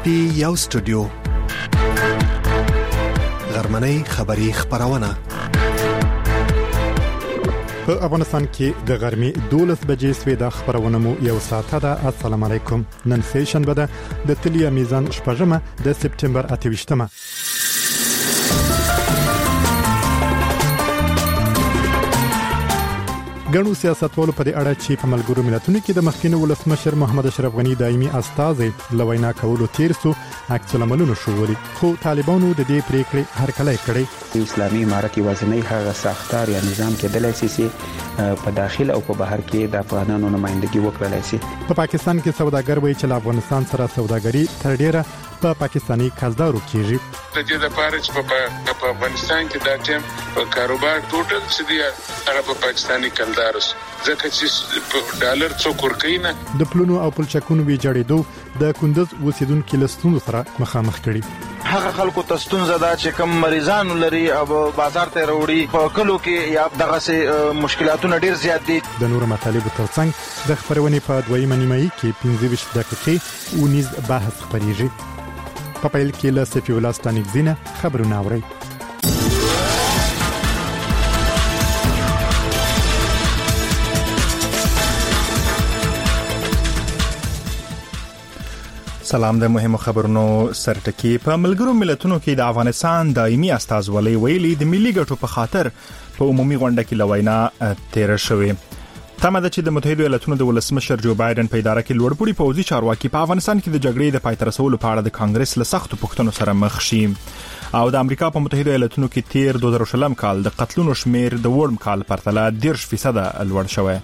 پی یو سټوډیو غرمنۍ خبری خبرونه په افغانستان کې د غرمې 12 بجې سوي د خبرونه مو یو ساعته ده. السلام علیکم. نن سیشن بده د تلیا میزان شپږمه د سپټمبر 28مه. ګڼو سیاستوالو په دې اړه چې په ملګرو ملتونو کې د مخکینی ولسمشر محمد اشرف غنی دایمي استازی لوینا کولو تیرسو عکس العملونو شوولي، خو طالبانو د دې پریکړې هرکلی کړي. اسلامي امارت وزنی هغه ساختار یا نظام کې د لاسي په داخل او په بهر کې د افغانانو نمائندګي وکړلای شي. په پاکستان کې سوداګر وایي چې افغانستان سره سوداګري تر ډیره په پاکستانی کلدارو کېږي. د دې لپاره چې په افغانستان کې دا ټیم په کاروبار ټوټل څه دی هغه په پاکستانی کلدارس ځکه چې ډالر څوک ورکوي نه. د پلونو او پلچکونو ویجاړېدو د کندز اوسیدونکو له ستونزو سره مخامخ کړي. هغه خلکو ته ستونزه ده چې کوم مریضان لري او بازار ته وروړي په کلو کې یا دغه مشکلاتونه ډیر زیات دي. د نور مطالب ترڅنګ د خبرونې په دویمه نیمایي کې 15 دقیقې ونیز بحث خبريږي. په پیل کې له سفی الله ستانګزینه خبرونه اوري. سلام. د مهمو خبرونو سرټکی. په ملګرو ملتونو کې د افغانستان دایمي استازولۍ ویلي د ملي ګټو په خاطر په عمومي غونډه کې لوینا تیر شوې. تمه ده چې د متحده ایالاتونو د ولسمشر جو بایدن په اداره کې لوړپوړي پوځي چارواکي په افغانستان کې د جګړې د پای ته رسولو په اړه د کانګرس له سختو پوښتنو سره مخ شي. او د امریکا په متحده ایالاتونو کې تیر 2020 کال د قتلونو شمیر د وړم کال پرتله 10% لوړ شوی.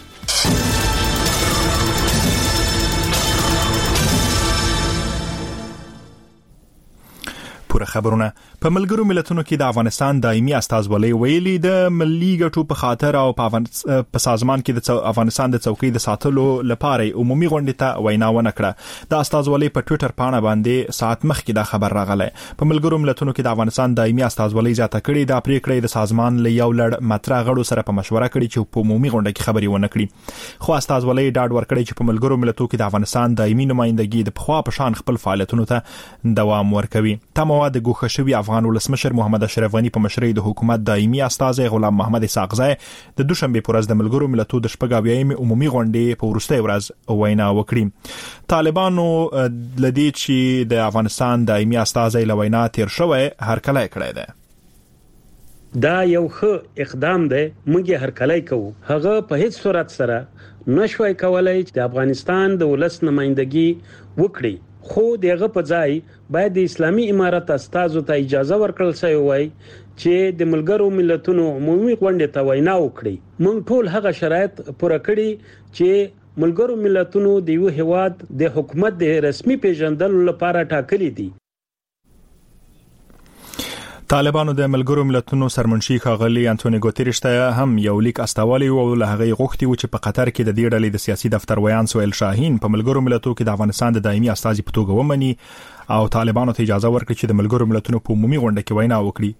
پوره خبرونه. په ملګرو ملتونو کې د افغانستان دایمي استازولۍ ویلي د ملي ګټو په خاطر او په سازمان کې د افغانستان د څوکۍ د ساتلو لپاره عمومي غونډه ته وینا ونکړه. د استازولۍ په ټوئیټر پاڼه باندې ساعت مخکې دا خبر راغله. په ملګرو ملتونو کې د افغانستان دایمي استازولۍ ځاته کړي د پریکړې د سازمان له یو لړ مطرح غړو سره په مشوره کړي چې په عمومي غونډه کې خبري ونکړي. خو استازولۍ ډاډ ورکړي چې په ملګرو ملتونو کې د افغانستان دایمي نمائندګي د پخوا په شان خپل فعالیتونو ته دوام ورکوي. تمه د ګوښه شوی افغان ولسمشر محمد اشرف غنی په مشرۍ د حکومت دایمي استازی غلام محمد اسحاقزی د دوشنبه پر ورځ د ملګرو ملتونو د شپږاویایم عمومي غونډې په وروستۍ ورځ وینا وکړي. طالبانو لدی چې د افغانستان دایمي استازی لوینا تیر شوی هرکلی کړی دی. دا یو ښه اقدام دی، موږ هرکلی کوو. هغه په هیڅ صورت سره نشوي کولای چې د افغانستان د ولس نمائندګي وکړي، خو دغه په ځای باید د اسلامي امارت استازو ته اجازه ورکړل شي وای چې د ملګرو ملتونو عمومي غونډه ته وینا وکړي. موږ ټول هغه شرایط پوره کړی چې ملګرو ملتونو د یو هیواد د حکومت د رسمي پیژندلو لپاره ټاکلي دي. طالبانو د ملګرو ملتونو سرمنشي ښاغلي انټونی ګوتریش ته هم یو لیک استوالي او له هغه غوښتي و چې په قطر کې د دې ډلې د سیاسي دفتر ویان سویل شاهین په ملګرو ملتونو کې د افغانستان د دایمي استازي په توګه ومني او طالبانو ته اجازه ورکړي چې د ملګرو ملتونو په عمومي غونډه کې وینا وکړي.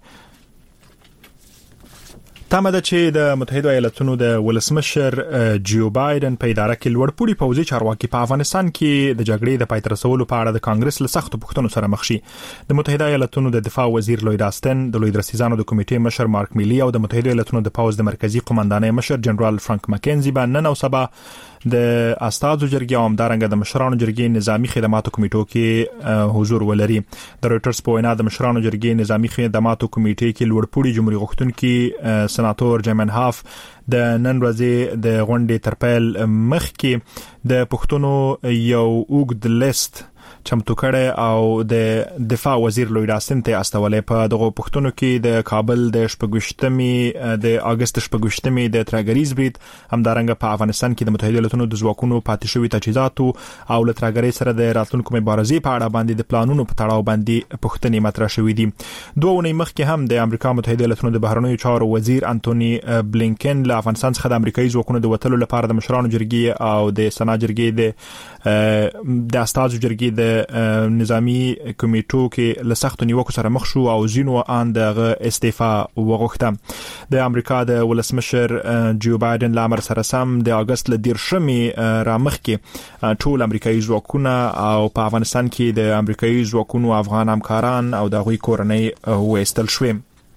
تمه ده چې د متحده ایالاتونو د ولسمشر جو بایدن په اداره کې لوړپوړي پوځي چارواکي په افغانستان کې د جګړې د پای ته رسولو په اړه د کانګرس له سختو پوښتنو سره مخ شي. د متحده ایالاتونو د دفاع وزیر لوید آستن، د لوی درستیزانو د کمیټې مشر مارک میلی او د متحده ایالاتونو د پوځ د مرکزی قومندانۍ مشر جنرال فرانک مکنزي به نن او سبا د استازو جرګې او همدارنګه د مشرانو جرګې نظامی خدماتو کمیټو کې حضور ولري. د رويټرز په وینا د مشرانو جرګې نظامی خدماتو کمیټې کې لوړپوړي جمهوریت غوښتونکي سناتور جیمن هاف د نن ورځې د غونډې تر پیل مخکې د پښتونو یو اوږد لیست چمتو کړي او د دفاع وزیر لوید آستن ته استولې په دغه پښتونو کې د کابل د شپږشتمې د اگست شپږشتمې د ترګریز بریټ همدارنګه په افغانستان کې د متحده ایالاتونو د ځواکونو پاتې شوی تجهیزاتو او له ترګری سره د راتلونکو مبارزې په اړه باندې د پلانونو په تړاو باندې پښتنې مطرح شوې دي. دوه ونې مخکې هم د امریکا متحده ایالاتونو د بهرنیو چارو وزیر انټونی بلینکن له افغانستان څخه د امریکایي ځواکونو د وټلو لپاره د مشرانو جرګې او د سنا جرګې د استازو جرګې د د نظامی کمیټو کې له سخت نیوکو سره مخ شو او زینو ان د استعفا وغوښته. د امریکا د ولسمشر جو بایدن لامر سره سم د اگست ل 10 رامخ کې ټول امریکایي ځواکونه او په افغانستان کې د امریکایي ځواکونو افغان همکاران او د غوي کورنۍ وېستل شوې.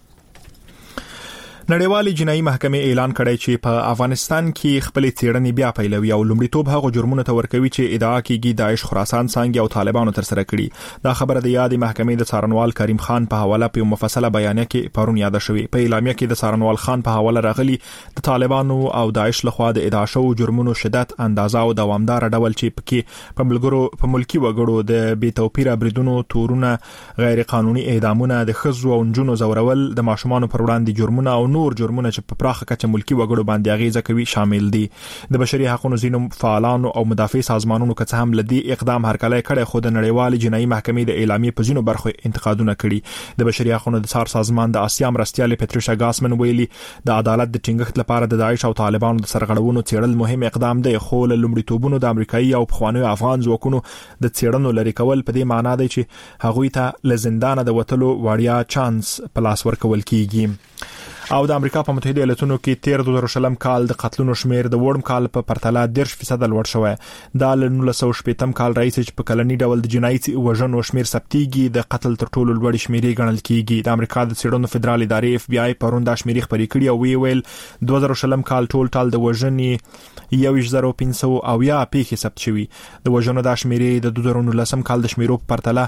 نړیوالې جنایي محکمې اعلان کړی چې په افغانستان کې خپل څېړنې بیا پیلوي او لومړیتوب هغه جرمونه ته ورکوي چې ادعا کیږي داعش خراسان څنګه او طالبانو تر سره کړي. دا خبره د یادې محکمې د څارنوال کریم خان په حواله په مفصله بیانیه کې پرون یاد شوې. په اعلامیه کې د څارنوال خان په حواله راغلي د طالبانو او داعش لخوا د ادعا شوو جرمونو شدت، اندازه او دوامدار ډول چې پکې په ملګرو په ملکی وګړو د بې توپیره بریدونو، تورونه، غیر قانوني اعدامونه، د ښځو او نجونو زورول، د ماشومانو پر وړاندې جرمونه او نور جرمونه چې په پراخه کچه ملکی وګړو باندې اغیزه کوي شامل دي. د بشري حقوقو ځینو فعالانو او مدافع سازمانونو که څه هم لدی اقدام هرکلی کړي، خو د نړیوال جنایي محکمې د اعلامیې په ځینو برخو انتقادونه کړي. د بشري حقوقو د څار سازمان د آسیا مرستیال پټریشا ګاسمن ویلي د عدالت د ټینګښت لپاره د داعش او طالبانو د سرغړونو څېړل مهم اقدام دی، خو له لومړیتوبونو د امریکایي او پخوانیو افغان ځواکونو د څېړنو لري کول په دې معنی دی چې هغوی ته له زندانه د وټلو وړیا چانس په لاس ورکول کیږي. او د امریکا په متحده ایالاتونو کې 13 کال د قتلونو شمیر د وړم کال په پرتله 10% لوړ شوی. دا له 1980 کال راځي چې په کلنی ډول د جنایي وژنو شمیر ثبتيږي د قتل تر ټولو لوړ شمیرې ګڼل کیږي. د امریکا د څېړنو فدرال ادارې FBI پرون دا شمیرې خبرې کړې او ویل 2020 کال ټول د وژنې 1500 او یا پیښې ثبت شوي. د وژنو د شمیرې د 2019 کال د شمیرو په پرتله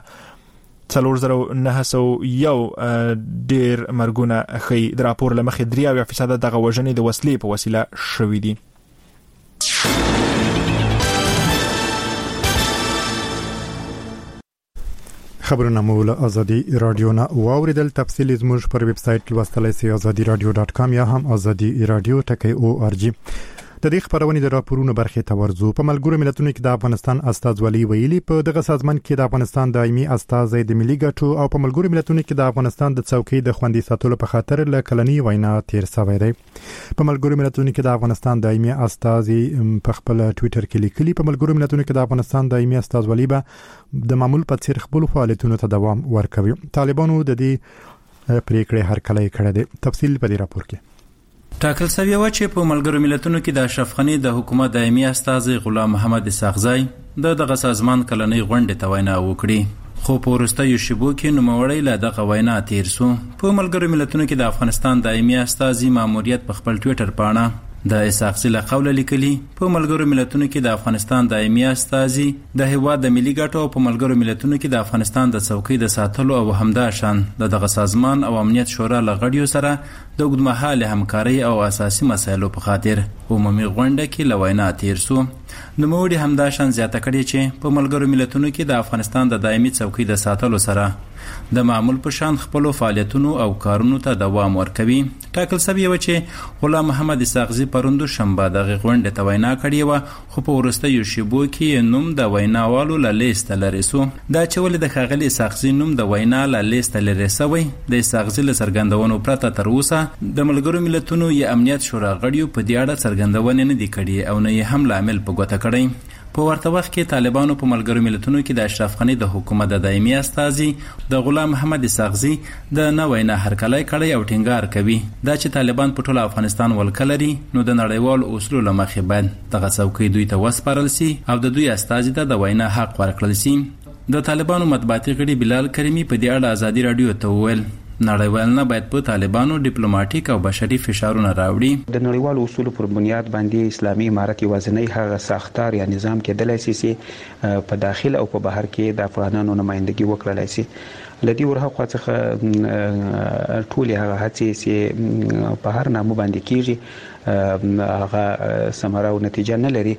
4901 ډیر مرګونه خي. د راپور لمخې 3% دغه وژنې د وسلې په وسیله شوې دي. خبرونه مول ازادي رادیو نه واوریدل. تفصیل زموږ پر ویب سټ لوستلای شئ azadiradio.com یا هم azadi radio.org. د دې خبرونې د راپورونو برخه ته ورزو. په ملګرو ملتونو کې د افغانستان استازولي ویلي په دغه سازمان کې د افغانستان دایمي استازی د ملي ګټو او په ملګرو ملتونو کې د افغانستان د څوکۍ د خوندي ساتلو په خاطر له کلنی وینا تیر شوی دی. په ملګرو ملتونو کې د افغانستان دایمي استازی په خپل ټوئیټر کې لیکلي په ملګرو ملتونو کې د افغانستان دایمي استازولي به د معمول په څیر خپل فعالیتونو ته دوام ورکوي. طالبانو د دې پریکړې هرکلی کړې ده. تفصیل په دې راپور کې ټاکل شوی و چې په ملګرو ملتونو کې د اشرف غنی د حکومت دایمي استازی غلام محمد اسحاقزی دغه سازمان کلنۍ غونډې ته وینا وکړي، خو په وروستیو شیبو کې نوموړی له دغه وینا تیر سو. په ملګرو ملتونو کې د افغانستان دایمي استازی ماموریت په خپل ټوئیټر پاڼه د اسحاقزی له قوله لیکلي په ملګرو ملتونو کې د افغانستان دایمي استازی د هیواد د ملي ګټو او په ملګرو ملتونو کې د افغانستان د څوکۍ د ساتلو او همداشان دغه سازمان او امنیت شورا له غړیو سره د اوږدمهاله همکارۍ او اساسي مسایلو په خاطر عمومي غونډه کې له وینا تیر سو. نوموړي همداشان زیاته کړې چې په ملګرو ملتونو کې د افغانستان د دایمي څوکۍ د ساتلو سره د معمول په شان خپل فعالیتونو او کارونو ته دوام ورکوي. ټاکل شوی و چې غلام محمد اسحاقزی پروند شنبه دغه غونډه ته وینا کړې و، خو په وروستیو شیبو کې نوم د ویناوالو له لیست لري سو. دا چې ولې د ښاغلي اسحاقزی نوم د وینا له لیست لري سوی د اسحاقزی له څرګندونو پرته تر اوسه د ملګرو ملتونو یا امنیت شورا غړیو په دې اړه څرګندونه نه دي کړې او نه یې هم لامل په ګوته کړی. په ورته وخت کې طالبانو په ملګرو ملتونو کې د اشرف غنی د حکومت د دایمي استازي د غلام محمد اسحاقزی د نوې نه هرکلی کړی او ټینګار کوي دا چې طالبان په ټول افغانستان ولکلري نو د نړیوال اصولو لمخې باید دغه څوکۍ دوی ته وسپارل شي او د دوی استازي ته د وینا حق ورکړل شي. د طالبانو مطبوعاتي غړي بلال کریمی په دې اړه ازادي رادیو ته وویل نړیوال نه باید په طالبانو ډیپلوماټیک او بشري فشارونه راوړي. د نړیوالو اصولو پر بنیاد باندې اسلامي امارت یوازینی هغه ساختار یا نظام کېدلای شي چې په داخل او په بهر کې د افغانانو نمائندګي وکړلای شي. لدی ورهخوا څخه ټول هغه هڅې چې په هر نامه باندې کیږي هغه ثمره او نتیجه نه لري.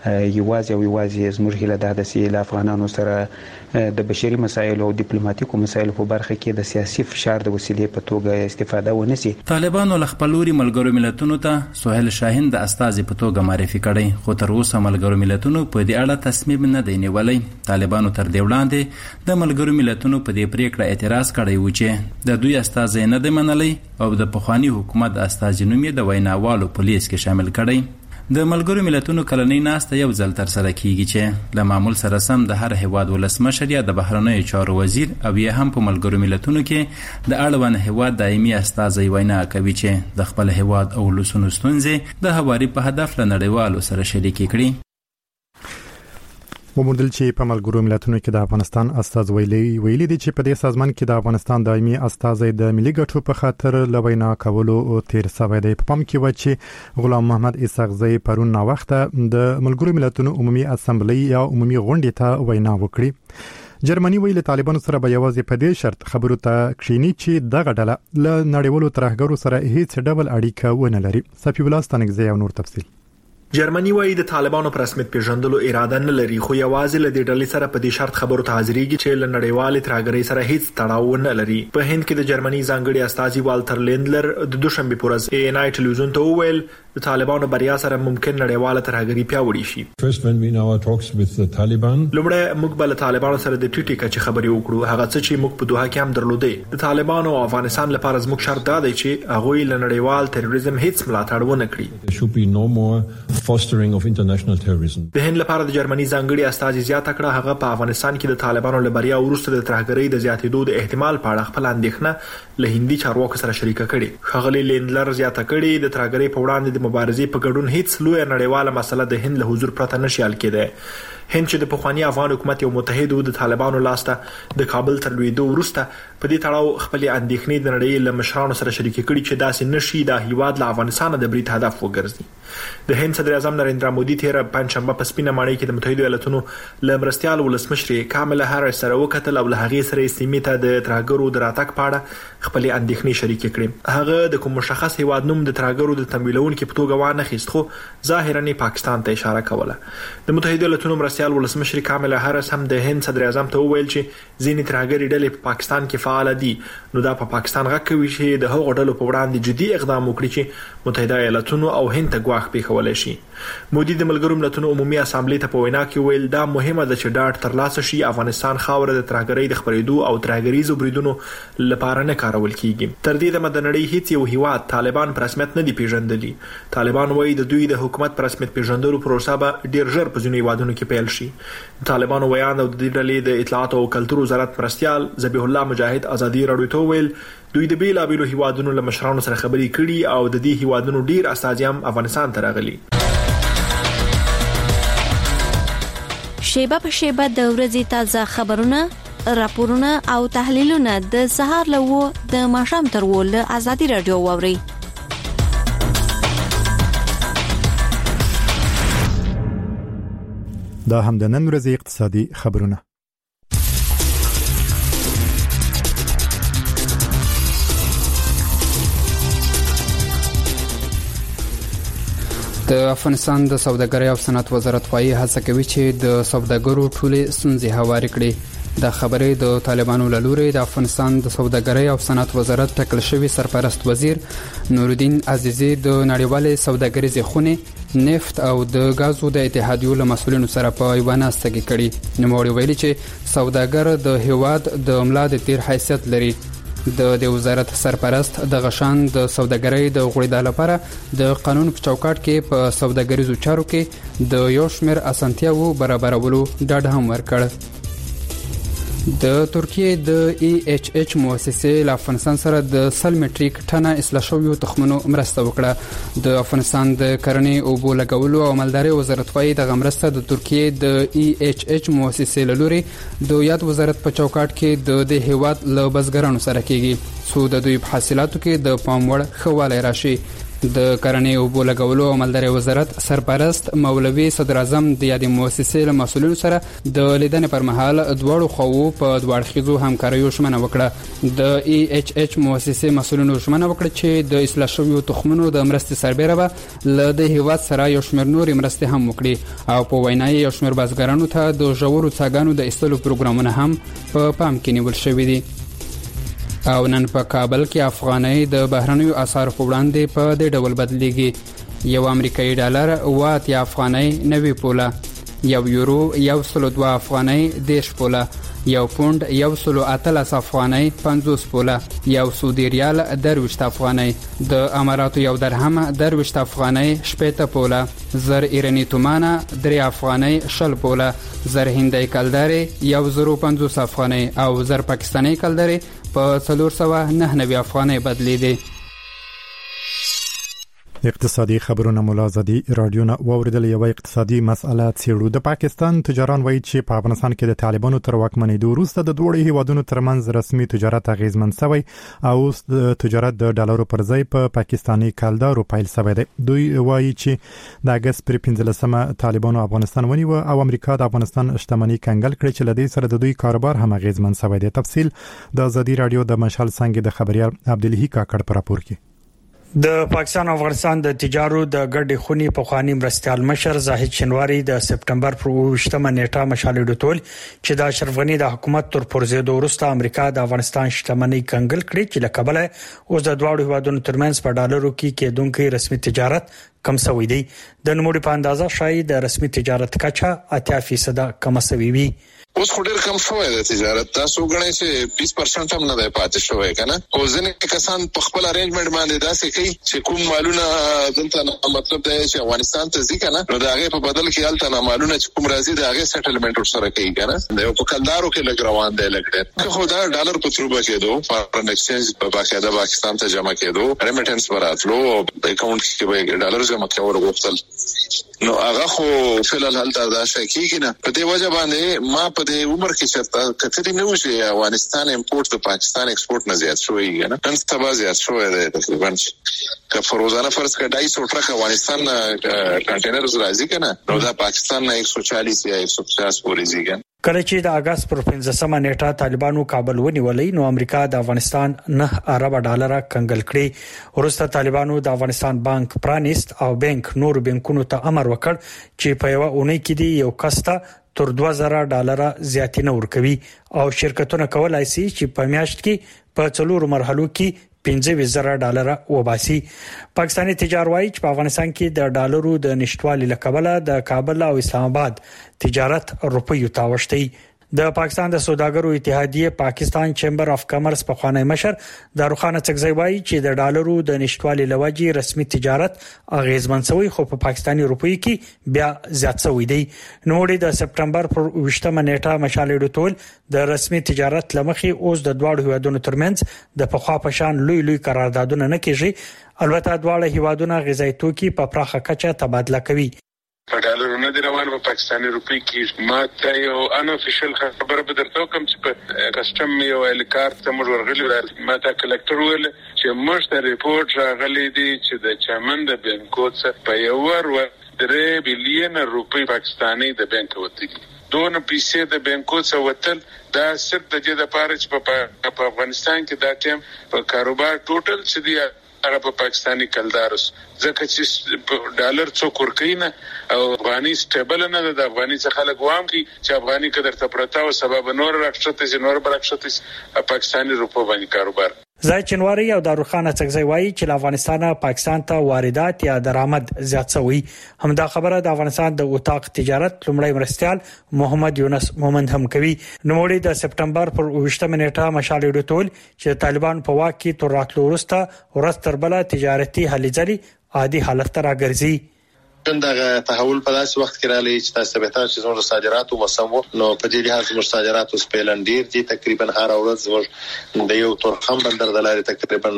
یوازې زموږ هیله ده چې له افغانانو سره د بشري مسایلو او ډیپلوماټیکو مسایلو په برخه کې د سیاسي فشار د وسیلې په توګه استفاده ونشي. طالبانو له خپل لوري ملګرو ملتونو ته سهیل شاهین د استازي په توګه معرفي کړی، خو تر اوسه ملګرو ملتونو په دې اړه تصمیم نه دی نیولی. طالبانو تر دې وړاندې د ملګرو ملتونو په دې پریکړه اعتراض کړی و چې د دوی استازي نه دی منلی او د پخوانی حکومت استازي نوم یې د ویناوالو په لیست کې شامل کړی. د ملګرو ملتونو کلنۍ ناسته یو ځل تر سره کیږي چې له معمول سره سم د هر هیواد ولسمشر یا د بهرنیو چارو وزیر او یا هم په ملګرو ملتونو کې د اړوند هیواد دایمي استازی وینا کوي چې د خپل هیواد او ولسونو ستونزې د هواري په هدف له نړیوالو سره شریکې کړي. وموندل چې په ملګرو ملتونو کې د افغانستان استاذ ویلي دي چې په دې سازمان کې د افغانستان دایمي استازی د ملي ګټو په خاطر لوینا کولو تیر سوی دی. په پام کې و چې غلام محمد اسحاقزی پرون نا وخته د ملګرو ملتونو عمومي اسمبلی یا عمومي غونډې ته وینا وکړي. جرمني ویلي طالبانو سره به یوازې په دې شرط خبرو ته کښینی چې دغه ډله له نړیوالو ترهګرو سره هیڅ ډول اړیکه ونه لري. صفی الله ستانکزی او نور تفصیل. جرمني وايي د طالبانو پر رسمیت پیژندلو اراده نه لري، خو یوازې له دې ډلې سره په دې شرط خبرو ته حاضرېږي چې له نړیوالې ترهګرۍ سره هیڅ تړاو نه لري. په هند کې د جرمني ځانګړي استازي والتر لینډلر د دوشنبه په ورځ ANI ټلویزیون ته وویل د طالبانو بریا سره ممکن نړیواله ترهګري پیاوړې شي. لومړی موږ به له طالبانو سره د ټیټی کچې خبرې وکړو، هغه څه چې موږ په دوحه کې هم درلودې. د طالبانو او افغانستان لپاره زموږ شرط دا دی چې هغه له نړیوال تروریزم هیڅ ملاتړ ونه کړي. د هند لپاره د جرمني ځانګړي استازي زیاته کړه هغه په افغانستان کې د طالبانو له بریا وروسته د ترهګرۍ د زیاتېدو د احتمال په اړه خپل اندېښنه له هندي چارواکو سره شریکه کړي. ښاغلي لینډلر زیاته کړي د ترهګرۍ په وړاندې د مبارزې په ګډون هیڅ لوی نړیواله مسله د هند له حضور پرته نشي حل کېدای. هند چې د پخوانی افغان حکومت یو متحد و د طالبانو لاسته د کابل تر لویدو وروسته په دې تړاو خپل اندېښنې د نړۍ له مشرانو سره شریک کړي چې داسې نشي د هیواد له افغانستان د برید هدف وګرځي. د هند صدر اعظم نریندرا مودي تیر پنځشنبه په سپینه ماڼۍ کې د متحده ایالاتونو له مرستيال ولسمشر کاملا هاریس سره وکتل او له هغې سره سیمې ته د ترهګرو د راتګ په اړه خپل اندېښنې شریک کړي. هغه د کوم مشخص هیواد نوم د ترهګرو د تمویلونکو په توګه وانه خېست، خو ظاهرا پاکستان ته اشاره کوله. د متحده ایالاتونو مرستيال ولسمشر کاملا هاریس هم د هند صدر اعظم ته وویل چې ځینې ترهګري ډلې په پاکستان کې فعال دي، نو دا په پاکستان غږ کوي چې د هغو ډلو په وړاندې جدي اقدام وکړي چې متحده ایالاتونو او هند ته ګواښ پیښولی شي. مودي د ملګرو ملتونو عمومي اسامبلې ته په وینا کې ویل دا مهمه ده چې ډاډ ترلاسه شي افغانستان خاوره د ترهګرۍ د خپرېدو او ترهګریزو بریدونو لپاره نه کارول کیږي. تر دې دمه د نړۍ هیڅ یو هیواد طالبان پر رسمیت نه دی پیژندلی. طالبان وایي د دوی د حکومت پر رسمیت پیژندلو پروسه به ډیر ژر په ځینو هیوادونو کې پیل شي. طالبانو ویان او د دې ډلې د اطلاعات او کلتور وزارت مرستيال ذبیح الله مجاهد ازادي راډیو ته ویل دوی د بیلابیلو هیوادونو له مشرانو سره خبرې کړي او د دې هیوادونو ډیر استازي هم افغانستان ته راغلي. شیبه په شیبه د ورځې تازه خبرونه، راپورونه او تحلیلونه د سهار له د ماښام تر له ازادي راډیو واوري. دا هم د نن ورځې اقتصادي خبرونه. د افغانستان د سوداګرۍ او صنعت وزارت وايي هڅه کوي چې د سوداګرو ټولې ستونزې هوارې کړي. دا خبرې د طالبانو له لوري د افغانستان د سوداګرۍ او صنعت وزارت ټاکل شوی سرپرست وزیر نورالدین عزیزی د نړیوالې سوداګریزې خونې نفت او د غازو د اتحادیو له مسؤلینو سره په یوه ناسته کې کړي. نوموړي ویلي چې سوداګر د هیواد د ملا د تیر حیثیت لري. د وزارت سرپرست د غشان د سوداګرۍ د غوړېدا لپاره د قانون په چوکاټ کې په سوداګریزو چارو کې د یو شمېر اسانتیاوو برابرولو ډاډ هم ورکړ. د ترکیې د EHH مؤسسې له افغانستان سره د 100 مټریک ټنه اصلاح شویو تخمونو مرسته وکړه. د افغانستان د کرنې اوبو لګولو او مالدارۍ وزارت وايي د مرسته د ترکیې د EHH مؤسسې له لوري د یاد وزارت په چوکاټ کې د هیواد له بزګرانو سره کیږي څو د دوی په حاصلاتو کې د پام وړ ښه والی راشي. د کرنې اوبو لګولو او مالدارۍ وزارت سرپرست مولوي صدر اعظم د یادې مؤسسې له مسؤلینو سره د لیدنې پر مهال دواړو خواو په دوه اړخیزو همکاریو ژمنه وکړه. د EHH مؤسسې مسؤلینو ژمنه وکړه چې د اصلاح شویو تخمونو د مرستې سربیره به له د هیواد سره یو شمېر نورې مرستې هم وکړي او په وینا یې یو شمېر بزګرانو ته د ژورو څاګانو د ایستلو پروګرامونه هم په پام کې نیول شوي دي. او نن په کابل کې افغانۍ د بهرنیو اسعارو په وړاندې په دې ډول بدلیږي. یو امریکایي ډالر 80 افغانۍ 90 پوله، یو یورو 102 افغانۍ 10 پوله، یو پوند 1.8 افغانۍ 50 پوله، یو سعودي ریال 20 افغانۍ، د اماراتو یو درهم 20 افغانۍ 80 پوله، زر ایرانی تومانه 3 افغانۍ 20 پوله، زر هندۍ کلدارې 150 افغانۍ او زر پاکستاني کلدارې په 499 افغانۍ بدلیدي. اقتصادي خبرونه ملازدي رادیو نه ووریدل. یو اقتصادي مسأله څیړو. د پاکستان تجاران وایي چې په افغانستان کې د طالبانو تر واکمنېدو وروسته د دوه هیوادونو ترمنځ رسمي تجارت اغیزمن شوی او د تجارت د ډالرو پر ځای په پاکستاني کلدارو پیل شوی دی. دوی وایي چې د اگست پر 15 طالبانو افغانستان ونیو او امریکا د افغانستان شتمنۍ کنګل کړې چې لدې سره د دوی کاروبار هم اغیزمن شوی دی. تفصیل د ازادي رادیو د مشال څنګه د خبريال عبدالهی کاکړ پر راپور کې. د پاکستان او افغانستان د تجارو د ګډې خونی په خواني مرستيال مشر زاهد شنواری د سپټمبر پر 28 نیټه مشالې ډټول چې د اشرف غنی د حکومت تر پرځېدو وروسته امریکا د افغانستان شتمنۍ کنګل کړې چې لکبله اوس د دوه هیوادونو ترمنځ په ډالرو کې کېدونکو رسمي تجارت کم شوی دی. د نوموړي په اندازه شاید د رسمي تجارت کچا 80% کم شوی وي. اوس خډیر کم شوی د تجارت تاسو غنئ چې 20% هم نه دی پاتې شوی کنه. او ځینې کسان په خپل ارینجمنت باندې داسې کوي چې کوم مالونه دلته مطلب دی چې افغانستان ته ځي کنه نو دا هغه په بدل کې الته نه مالونه چې کوم راځي دا هغه سیټلمنټ سره کوي کنه. دا په کلدارو کې لګ روان دی لګ خو دا ډالر په تروبه کېدو فارن ایکسچینج په باقاعده پاکستان ته جمع کېدو ریمیټنس وراتلو اکاونټ کې به ډالر جمع کول غوښتل نو هغه خو فلل هلته دا شي کېږي نه. په دې وجه باندې ما په دې عمر کې چې کتري نه و چې افغانستان امپورټ د پاکستان ایکسپورټ نه زیات شوی کنه. نن سبا زیات شوی دی تقریبا که فروزانه فرض کړه 250 ټرک افغانستان کنټینرز راځي کنه نو دا پاکستان نه 140 یا 150 پورې ځي. کله چې د اگست پر 15 نیټه طالبانو کابل ونیولې نو امریکا د افغانستان 9 ارب ډالر کنګل کړي. ورسته طالبانو د افغانستان بانک پرانیست او بانک نور بانکونو ته امر وکړ چې په یو اونۍ کې دی یو کسته تر 2000 ډالر زیاتې نه ورکوي او شرکتونه کولای شي چې په میاشت کې په 4 مرحلو کې 15000 ډالر وباسي. پاکستاني تجار وایي چې په افغانستان کې د ډالرو د نشټوالي لکبله د کابل او اسلام آباد تجارت روپیو تاوشتي. د پاکستان د سوداګرو اتحادیه پاکستان چیمبر اف کامرس په خوانی مشر داروخان څکزی وایي چې د ډالرو د نشټوالي لوجي رسمي تجارت اغیزمن شوی خو په پاکستاني روپی کې بیا زیات شوی دی. نوړي د سپټمبر پر 28 نیټه مشالې ډټول د رسمي تجارت لمخي اوس د دوه هیوادونو ترمنځ د پخوا پشان لوی قراردادونه نه کیږي. البته دواړه هیوادونه غذایی توکي په پراخه کچه تبادله کوي. په ډالرو نه دی روان په پاکستاني روپی کې. ما ته یو ان افیشل خبره به درته کوم چې په کسٹم یو الکار ته موږ ورغلي ما ته کلکټر ویل چې موږ ته ریپورت راغلی دی چې د چمن د بانکو څخه په یو ور 3 بلین روپی پاکستاني د بانک وتی دون پیسې د بانکو څخه وتل. دا صرف د دې لپاره چې په افغانستان کې دا ټیم په کاروبار ټوټل چې دی هغه په پاکستاني کلدارس ځکه چې ډالر څوک ورکینه او افغاني سټیبل نه ده. د افغاني څخه لګوام کی چې افغاني قدر ته پرتا او سبب نور راکشته چې نور برکشته پاکستاني روپو باندې کاروبار. زای چنواری او داروخان څکزی وایي چې افغانستان پاکستان ته واردات یا درآمد زیات شوی. همدا خبره د افغانستان د اوتاق تجارت لومړی مرستيال محمد یونس مومند هم کوي. نوموړي د سپټمبر پر 28 نیټه مشالې ډټول چې طالبان په واک کې تر راتلو وروسته ورستر بل تجارتي هلې عادي حالت ته راګرځي. دغه تحول په داسې وخت کې راغلی چې تاسو به تاسو زموږ صادراتو مسمو نو په دې لحاظ زموږ صادراتو سپیلن ډیر دي. تقریبا هر ورځ زموږ د یو تورخم بندر د لارې تقریبا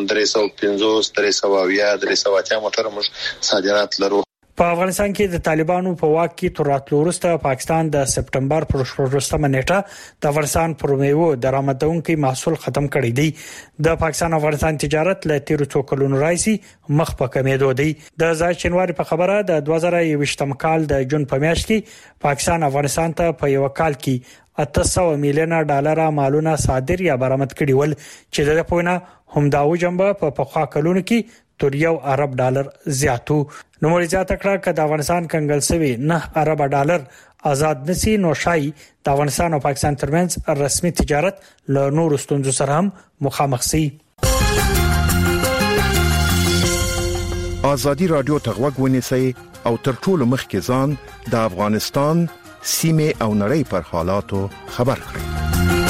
350 300 380 موټر موږ صادرات لرو. په افغانستان کې د طالبانو په واک کې تر راتلو وروسته پاکستان د سپټمبر پر 14 نیټه د افغانستان پر میوه درآمدونکو محصول ختم کړی دی. د پاکستان افغانستان تجارت له 13 کلونو راځي مخ په کمیدو دی. د ځای شنواری په خبره د 2021 کال د جون په میاشت کې پاکستان افغانستان ته په یو کال کې 800 میلیون ډالر مالونه صادر یا برآمد کړي ول چې د پوینه هم داو جنبه په پخوا کلونو کې تر یو ارب ډالر زیاتو. نو مریضات کړه ک د افغانستان کنګل سوي 9 ارب ډالر آزاد نسی نو شای د افغانستان او پاکستان ترمنځ رسمي تجارت له نور ستونزو سره هم مخامخ سي. ازادي رادیو تغوږ ونیسئ او تر ټولو مخکې ځان د افغانستان سیمه او نړۍ پر حالاتو خبر کړئ.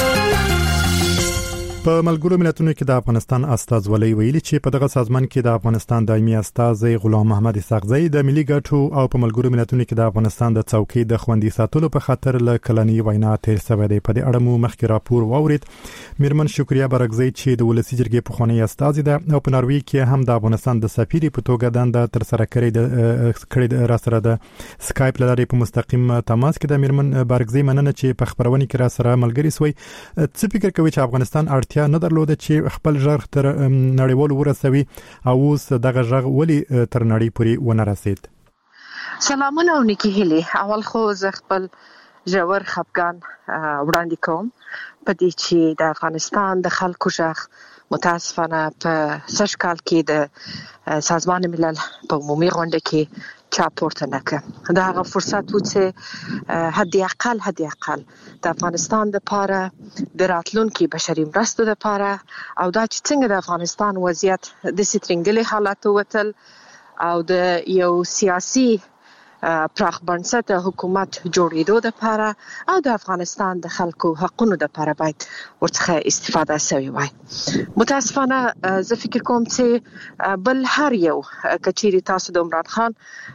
په ملګرو ملتونو کې د افغانستان استازولۍ ویلي چې په دغه سازمان کې د افغانستان دایمي استازی غلام محمد اسحاقزی د ملي ګټو او په ملګرو ملتونو کې د افغانستان د څوکۍ د خوندي ساتلو په خاطر له کلنۍ وینا تیر شوی دی. په دې اړه مو مخکې راپور واورید. میرمن شکریا برګزی چې د ولسی جرګې پخوانی استازی ده او په ناروی کې هم د افغانستان د سفیر په توګه دنده تر سره کړې را سره د سکایپ لارې په مستقیم تماس کې د میرمن برګزی مننه چې په خبرونه کې را سره ملګری سوی. څه فکر کوي چې افغانستان نه درلوده چې خپل ژغ تر نړیوال ورسوي او اوس دغه ژغ ولی تر نړۍ پورې ونه رسید؟ سلامونه او نیکی هیلي. اول خو زه خپل ژور خفګان وړاندې کوم په دې چې د افغانستان د خلکو ژغ متاسفانه په سږ کال کې د سازمان ملل په عمومي غونډه کې چا پورته نکړ. دا هغه فرصت و چې حد اقل د افغانستان د پاره د راتلونکي بشري مرستو د پاره او دا چې څنګه د افغانستان وضعیت د سترنګلي حالات وتل او د یو سیاسي پراخ بنسټه حکومت جوړېدو د پاره او د افغانستان د خلکو حقوقو د پاره باید ورڅخه استفاده شوی وای. متاسفانه زه فکر کوم چې بل هر یو کچيري تاسو د عمران خان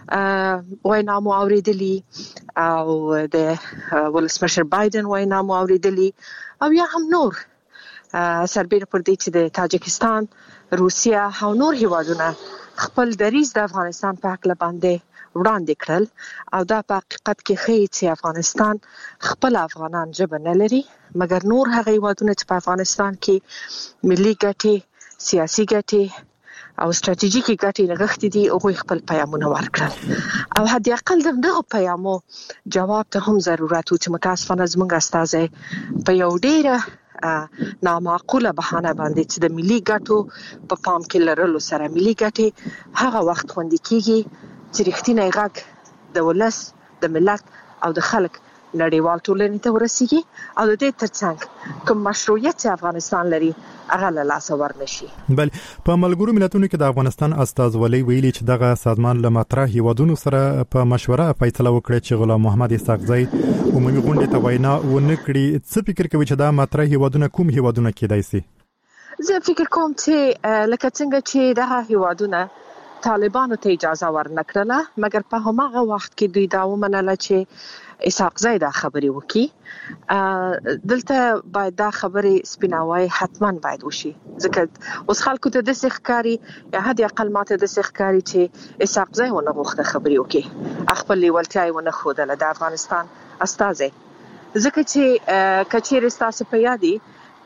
وینامو اوریدلی او د ولسمشر بایدن وینامو اوریدلی او یا هم نور سربېره پر دې چې د تاجکستان، روسیا او نور هیوادونه خپل دریځ د افغانستان په حق باندې وړاندې کړل او دا په حقیقت کې ښیي چې افغانستان خپل افغانان ژبه نه لري مګر نور هغه هیوادونه چې په افغانستان کې ملي ګټې، سیاسي ګټې او ستراتیژیکي ګټې نغښتې دي هغوی خپل پیغامونه ورکړل او حد اقل دغه پیغامو جواب ته هم ضرورت و چې متاسفانه زموږ استازی په یو ډیره نامعقوله بهانه باندې چې د ملي ګټو په پام کې لرلو سره ملي ګټې هغه وخت خوندي کیږي چې رښتینی غږ د ولس، د ملت او د خلک نړیوال ټولنې ته ورسیږي او د دې ترڅنګ کوم مشروعیت چې افغانستان لري هغه له لاسه ورنشي. بل په ملګرو ملتونو کې د افغانستان استازولۍ ویلي چې دغه سازمان له مطرح هیوادونو سره په مشوره فیصله وکړه چې غلام محمد اسحاقزی عمومي غونډې ته وینا ونه کړي. څه فکر کوي چې دا مطرح هیوادونه کوم هیوادونه کېدای شي؟ زه فکر کوم چې لکه څنګه چې دغه هیوادونه طالبانو ته اجازه ورنکړله مګر په هماغه وخت کې دوی دا ومنله چې اسحاقزی دا خبرې وکړي. دلته باید دا خبرې سپیناوی حتما باید وشي ځکه اوس خلکو ته داسې ښکاري یا حد اقل ماته داسې ښکاري چې اسحاقزی ونه غوښته خبرې وکړي، خپل لیوالتیا یې ونه ښودله د افغانستان استازی ځکه چې کچېرې ستاسو په یادي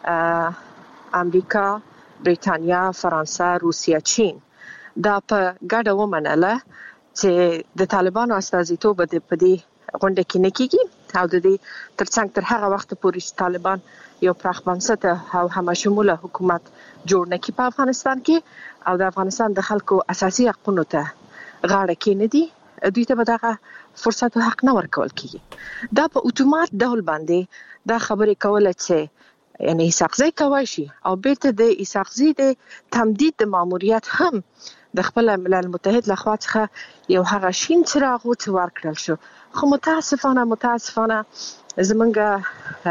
امریکا، بریتانیا، فرانسه، روسیا، چین دا په ګډه ومنله چې د طالبانو استازیتوب په دې غونډه کې نه کیږي او د دې ترڅنګ تر هغه وخت پورې چې طالبان یو پراخ بنسټه او همشموله حکومت جوړ نه کړي په افغانستان کې او د افغانستان د خلکو اساسي حقوقو ته غاړه کېندي، دوی ته به دغه فرصت او حق نه ورکول کیږي. دا په اتومات ډول باندې دا خبرې کوله چې یعنی اسحاقزی کوي شي او بیرته د اسحاقزی د تمدید د ماموریت هم د خپل ملل متحد لخوا څخه یو هغه شین څراغ ورکړل شو. خو متاسفانه زمونږ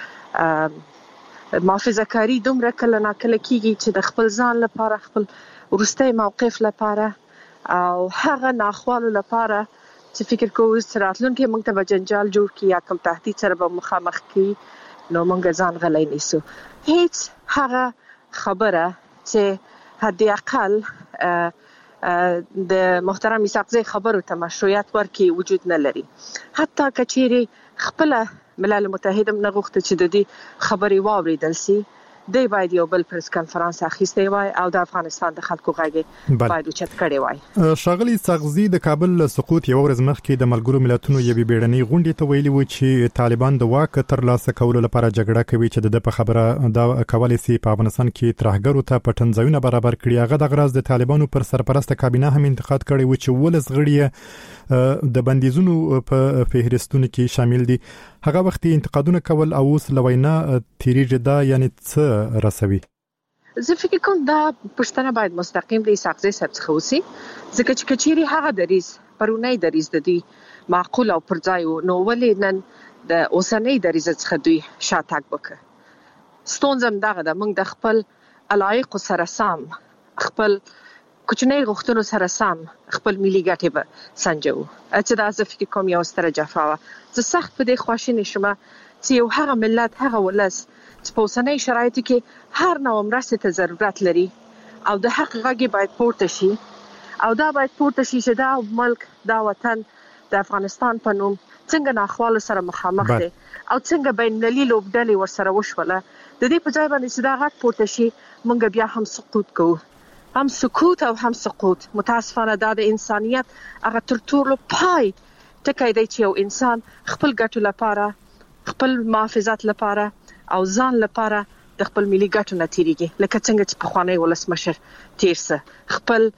محافظه کاری دومره کله ناکله کیږي چې د خپل ځان لپاره، خپل وروستی موقف لپاره او هغه ناخوالو لپاره چې فکر کوو چې راتلونکي موږ ته به جنجال جوړ کړي یا کوم تهدید سره به مخامخ کړي نو موږ ځان غلی نیسو. هیڅ هغه خبره چې حد اقل د محترم اسحاقزی خبرو ته مشروعیت ورکړي وجود نه لري. حتی کچېرې خپل ملل متحد هم نه غوښته چې د دې خبرې واوریدل شي، دی باید یو بل پریس کانفرنس اخیستی وای او د افغانستان د خلکو غږ باید اوچت کړی وای. ښاغلي اسحاقزی د کابل له سقوط یو ورځ مخکې د ملګرو ملتونو یوې بیړنۍ غونډې ته ویلي و چې طالبان د واک ترلاسه کولو لپاره جګړه کوي چې د په خبره دا کولای شي په افغانستان کې ترهګرو ته پټنځایونه برابر کړي. هغه د غراز د طالبانو پر سرپرسته کابینه هم انتقاد کړی و چې ولس غړي د بندیزونو په فهرستونو کې شامل دي. هغه وخت انتقادونه کول او اوس لوینا تیریج دا یعنی څه رسوي؟ زه فکر کوم دا پښتنه باید مستقیم د اسحاقزی صاحب څخه وسی ځکه چې کچېری هغه دریز پرونی دریز د دې معقول او پرځای نو ولې نن د اوسنۍ دریز څخه دوی شاتګ وکړ. ستونزم دغه د موږ د خپل علایق سره سم خپل کوچنی غوښتنو سره سم خپل ملي ګټې به سنجو چې دا ځکه فکر کوم یو ستره جفاوه زه سخت په دې خواشینی شوم چې یو هغه ملت هغه ولس چې په اوسنۍ شرایطو کې هر نوع مرستې ته ضرورت لري او د حق غږ باید پورته شي او دا باید پورته شي چې دا ملک دا وطن د افغانستان په نوم څنګه ناخوالو سره مخامخ دي او څنګه بین المللي لوبډلې ورسره وشوله د دې په ځای باندې چې دا غږ پورته شي موږ بیا هم سقوط کوو هم سکوت او هم سقوط متاسفانه دا د انسانیت هغه تر ټولو پای ټکی دی چې یو انسان خپل ګټو لپاره خپل محافظت لپاره او ځان لپاره د خپل ملي ګټو نه تیریږي لکه څنګه چې پخوانی ولسمشر تیر څه خپل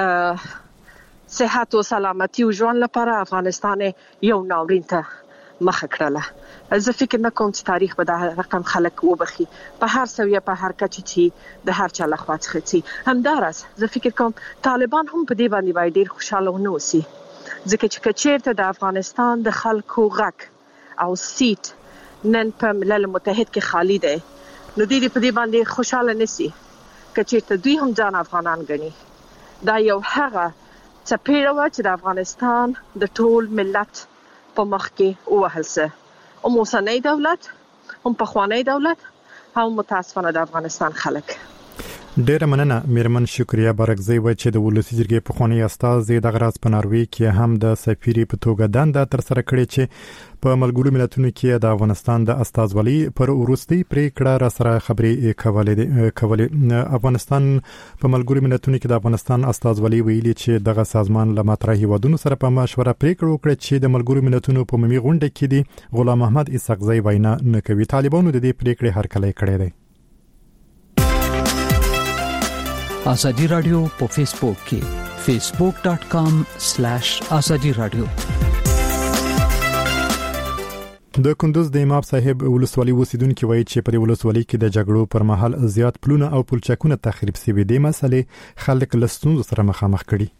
صحت او سلامتی او ژوند لپاره افغانستان یو ناورین ته مخه کړله زه فکر نه کوم چې تاریخ به دا رقم خلک وبخي په هر سویه په هر کچ چې د هر چا لخوا څخه چې همدارس زه فکر کوم طالبان هم په دې باندې باید ډیر خوشاله ونه وسی ځکه چې کچیرته د افغانستان د خلکو غږ او سیټ نن په ملل متحد کې خالی دی نو دې په دې باندې خوشاله نسی کچیرته دوی هم ځان افغانان ګڼي دا یو هغه څپېړه وه چې د افغانستان د ټول ملت په مخ کې ووهل څه هم اوسنی دولت هم پخوانی دولت هم متاسفانه د افغانستان خلک ډیره مننه میرمن شکریا بارکزی و چې د ولسی جرګې پخوانی استازي د غراز په ناروی کې هم د سفیری په توګه دنده تر سره کړې چې په ملګرو ملتونو کې د افغانستان د استازولي پر وروستي پریکړه را سره خبرې کولې افغانستان په ملګرو ملتونو کې د افغانستان استازولي ویلي چې دغه سازمان له مطرحي ودونو سره په مشوره پریکړه وکړه چې د ملګرو ملتونو په عمومي غونډه کې دی غلام محمد اسحاقزی وینا نه کوي طالبانو د دې پریکړې هرکلی کړی دی آزادی رادیو په فیسبوک کې facebook.com/azadi radio د کندوز د امام صاحب ولسوالۍ اوسیدونکو وایي چې په ولسوالۍ کې د جګړو پر مهال زیات پلونه او پلچکونه تخریب شوي دي مسلې خلک له ستونزو سره مخامخ کړي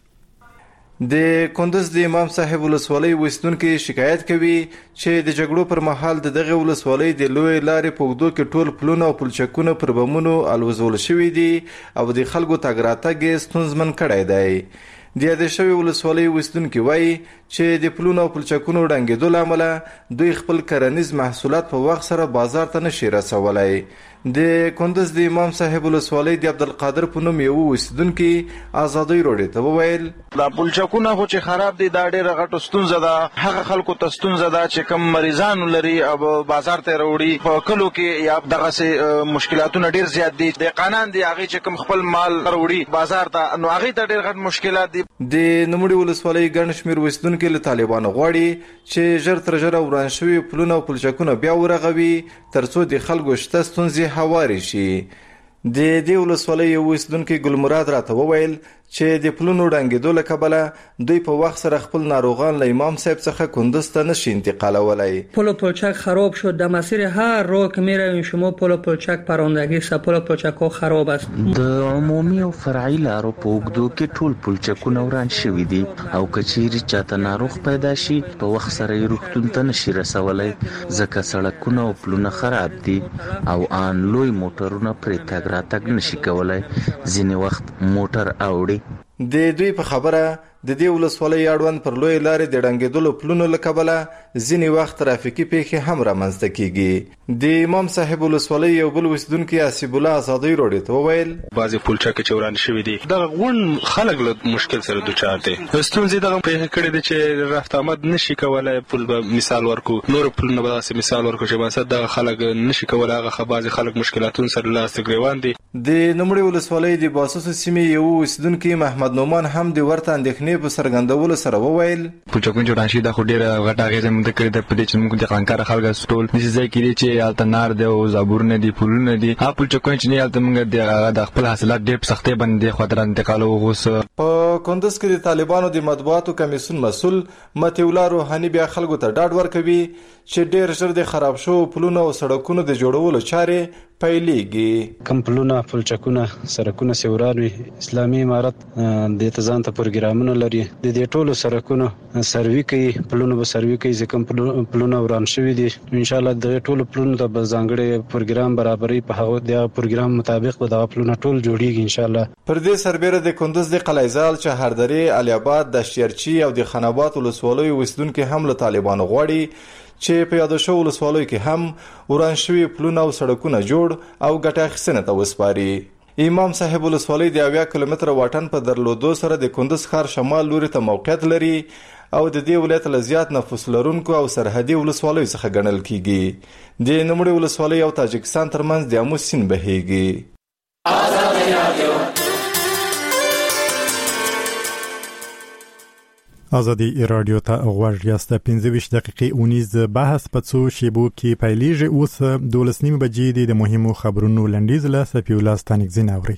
د کندوز د امام صاحب ولسوالۍ اوسیدونکو شکایت کوي چې د جګړو پر مهال دغه ولسوالۍ د لوی لارې په اوږدو کې ټول پلونه او پلچکونه پر بمونو الوزول شوي دي او د خلکو تګ راتګ ستونزمن کړی دی د یادې شوی ولسوالۍ اوسیدونکو وایي چې د پلونو او پلچکونو ډنګېدو له امله دوی خپل کرنیز محصولات په وخت سره بازار ته نشي رسولی د کندوز د امام صاحب ولسوالۍ د عبدالقادر په نوم یو اوسیدونکي ازادۍ روډې ته وویل دا پلچکونه خو چې خراب دي دا ډېره غټه ستونزه ده هغه خلکو ته ستونزه ده چې کم مریضان لري او بازار ته راوړي په کلو کې یا دغسې مشکلاتونه ډېر زیات دي دهقانان دي هغې چې کم خپل مال راوړي بازار ته نو هغې ته ډېر غټ مشکلات دي د نوموړي ولسوالۍ ګڼ شمېر اوسیدونکي له طالبانو غواړي چې ژر تر ژره وران شوي پلونه او پلچکونه بیا ورغوي تر څو د خلکو شته ستونزې هوارې شي د دې ولسوالۍ یو اوسیدونکی ګلمراد راته وویل چې د پلونو ډنګېدو له کبله دوی په وخت سره خپل ناروغان له امام صاحب څخه کندوز ته نشي انتقالولی پل و پلچک خراب شد در مسیر هر راه که میرویم شما پل و پلچک پراندگی است پل و پلچک ها خراب است د عمومي او فرعي لارو په اوږدو کې ټول پلچکونه وران شوي دي او که چیرې چاته ناروغ پیدا شي په وخت سره یې روغتون ته نشي رسولی ځکه سړکونه او پلونه خراب دي او ان لوی موټرونه پرې تګ راتګ نشي کولی ځینې وخت موټر اوړي د دوی په خبره د دې ولسوالۍ اړوند پر لوی لارې د ډنګېدلو پلونو له کبله ځینې وخت ترافیکي پیښې هم رامنځته کیږي د امام صاحب ولسوالۍ یو بل اوسیدونکي اسیب الله ازادۍ روډې ته وویل بعضې پلچکې چې وران شوي دي دغه غونډ خلک له مشکل سره دوچار دي ستونزې دغه پیښې کړې دي چې رفت آمد نشي کولی پل به مثال ورکو نور پلونه به داسې مثال ورکو چې مثلا دغه خلک نشي کولی هغه بعضې خلک مشکلاتونو سره لاس ته ګرېوان دي د نوموړي ولسوالۍ د باسوسو سیمې یو اوسیدونکي محمد نومان هم د ورته اندېښنې په څرګندولو سره وویل پلچکونه چې وران شوي دا خو ډېره غټه اغېزه موږ کړې ده په دې چې موږ د قانکاره خلک ټول داسې ځای کې دي چې هلته نار دی او زابورونه دي پلونه دي هغه پلچکونه چې نه هلته موږ د خپل حاصلات ډېر په سختۍ باندې دې خواته را انتقالوو اوس په کندوز کې د طالبانو د مطبوعاتو کمیسیون مسؤل مطیع الله روحاني بیا خلکو ته ډاډ ورکوي چې ډېر ژر د خراب شوو پلونو او سړکونو د جوړولو چارې پیلېږي. کمپلونه پلچکونه سرکونه سیوران اسلامي امارت د تزان ته پروګرامونه لري. د دې ټولو سرکونو سروي کوي، پلونه به سروي کوي چې پلونه وران شوي دي. ان شاء الله د ټولو پلونو ته به ځانګړي پروګرام برابري په هغه د پروګرام مطابق به دا پلونه ټول جوړیږي ان شاء الله. پر دې سربېره د کندوز د قلعه‌زال، چهاردرې، علي آباد، د شیرچی او د خاناباد ولسوالیو وسیدونکو هم له طالبانو غواړي چې په یاد شو ولسوالیو کې هم وران شوي پلونه او سړکونه جوړ او ګټه اخیستنه ته وسپاري. امام صاحب ولسوالۍ د 80 کیلومتره واټن په درلودو سره د کندوز ښار شمال لوري ته موقعیت لري او د دې ولایت له زیات نفوس لرونکو او سرحدي ولسوالیو څخه ګڼل کیږي. د نوموړي ولسوالۍ او تاجکستان ترمنځ د امو سیند بهیږي. ازادي رادیو ته غوږ یاست. 15 دقیقې 19 بحث په څو شیبو کې پیلېږي. اوس 12 بجې د مهمو خبرونو لنډیز له سفی الله ستانکزین اوري.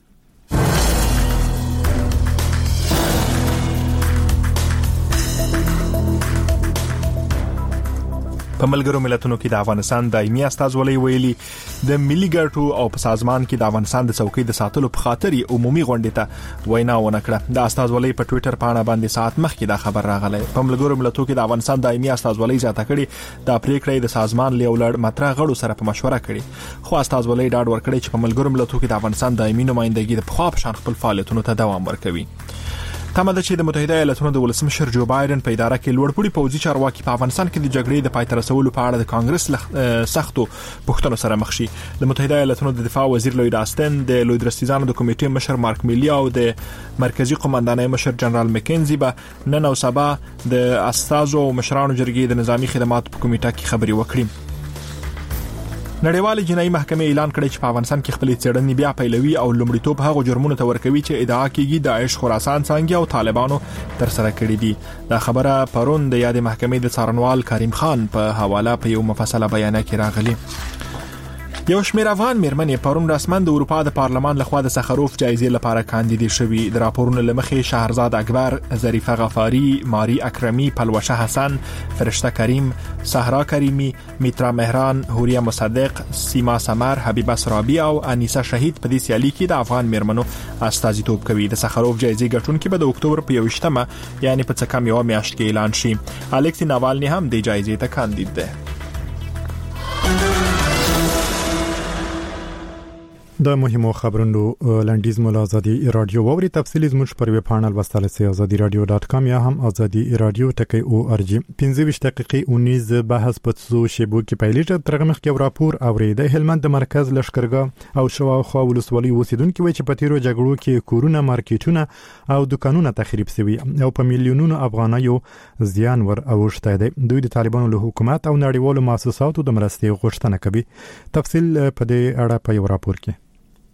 په ملګرو ملتونو کې د افغانستان دایمي استازولۍ ویلي د ملي ګټو او په سازمان کې د افغانستان د څوکۍ د ساتلو په خاطر عمومي غونډې ته وینا ونکړه. د استازولۍ په ټوئیټر پاڼه باندې ساعت مخکې دا خبر راغلی. په ملګرو ملتونو کې د افغانستان دایمي استازولۍ زیاته کړي د پریکړې د سازمان له ولړ مطرح غړو سره په مشوره کړي. خو استازولۍ ډاډ ورکړي چې په ملګرو ملتونو کې د افغانستان دایمي نمائندګي د پخوا په شان خپل فعالیتونو ته دوام ورکوي. تمه ده چې د متحده ایالاتونو د ولسمشر جو بایدن په اداره کې لوړپوړي پوځي چارواکي په افغانستان کې د جګړې د پای ته رسولو په اړه د کانګرس سختو پوښتنو سره مخ شي. د متحده ایالاتونو د دفاع وزیر لوید آستن، د لوی درستیزانو د کمیټې مشر مارک میلی او د مرکزی قوماندانۍ مشر جنرال مکینزي به نن او سبا د استازو او مشرانو جرګې د نظامی خدماتو په کمیټه کې خبري وکړي. نړیوالې جنایي محکمې اعلان کړی چې په افغانستان کې خپل څېړنې بیا پیلوي او لومړیتوب هغو جرمونو ته ورکوي چې ادعا کیږي داعش، خراسان څنګه او طالبانو تر سره کړی دي. دا خبره پرون د یاد محکمې د څارنوال کریم خان په حواله په یو مفصله بیان کې راغلی. یو شمېر افغان میرمنې پرون رسماً د اروپا د پارلمان لخوا د سخروف جایزې لپاره کاندیدې شوي. د راپورونو له مخې شهرزاد اکبر، ظریفه غفاری، ماری اکرمی، پلوشه حسن، فرشته کریم، صحرا کریمی، میترا مهران، هوریا مصدق، سیما سمر، حبیبه سرابی او انیسه شهید په دې سیالي کې د افغان میرمنو استازیتوب کوي. د سخروف جایزې ګټونکي به د اکتوبر په 21 یعنی په څه کم یو میاشت کې اعلان شي. الکسی ناوالني هم د جایزې ته کاندید دی. د مهمو خبرونو لنډیز مول ازادي رادیو ووري تفصیلی زموږ پر ویب پاڼل وستاله سي azadiradio.com یا هم ازادي رادیو ټکی .org. 15 دقیقې 19 بحث په څو شیبو کې پیلېږي. ترغه مخکې راپور اورید هلمند د مرکز لشکرګاه او شواخوا ولسوالۍ اوسیدونکو وایي چې په تیرو جګړو کې کورونه، مارکیټونه او دکانونه تخریب شوي او په میلیونونو افغانیو زیان ور اوښتی دی. دوی د طالبانو له حکومت او نړیوالو مؤسساتو د مرستې غوښتنه کوي. تفصیل په دې اړه په یو راپور کې.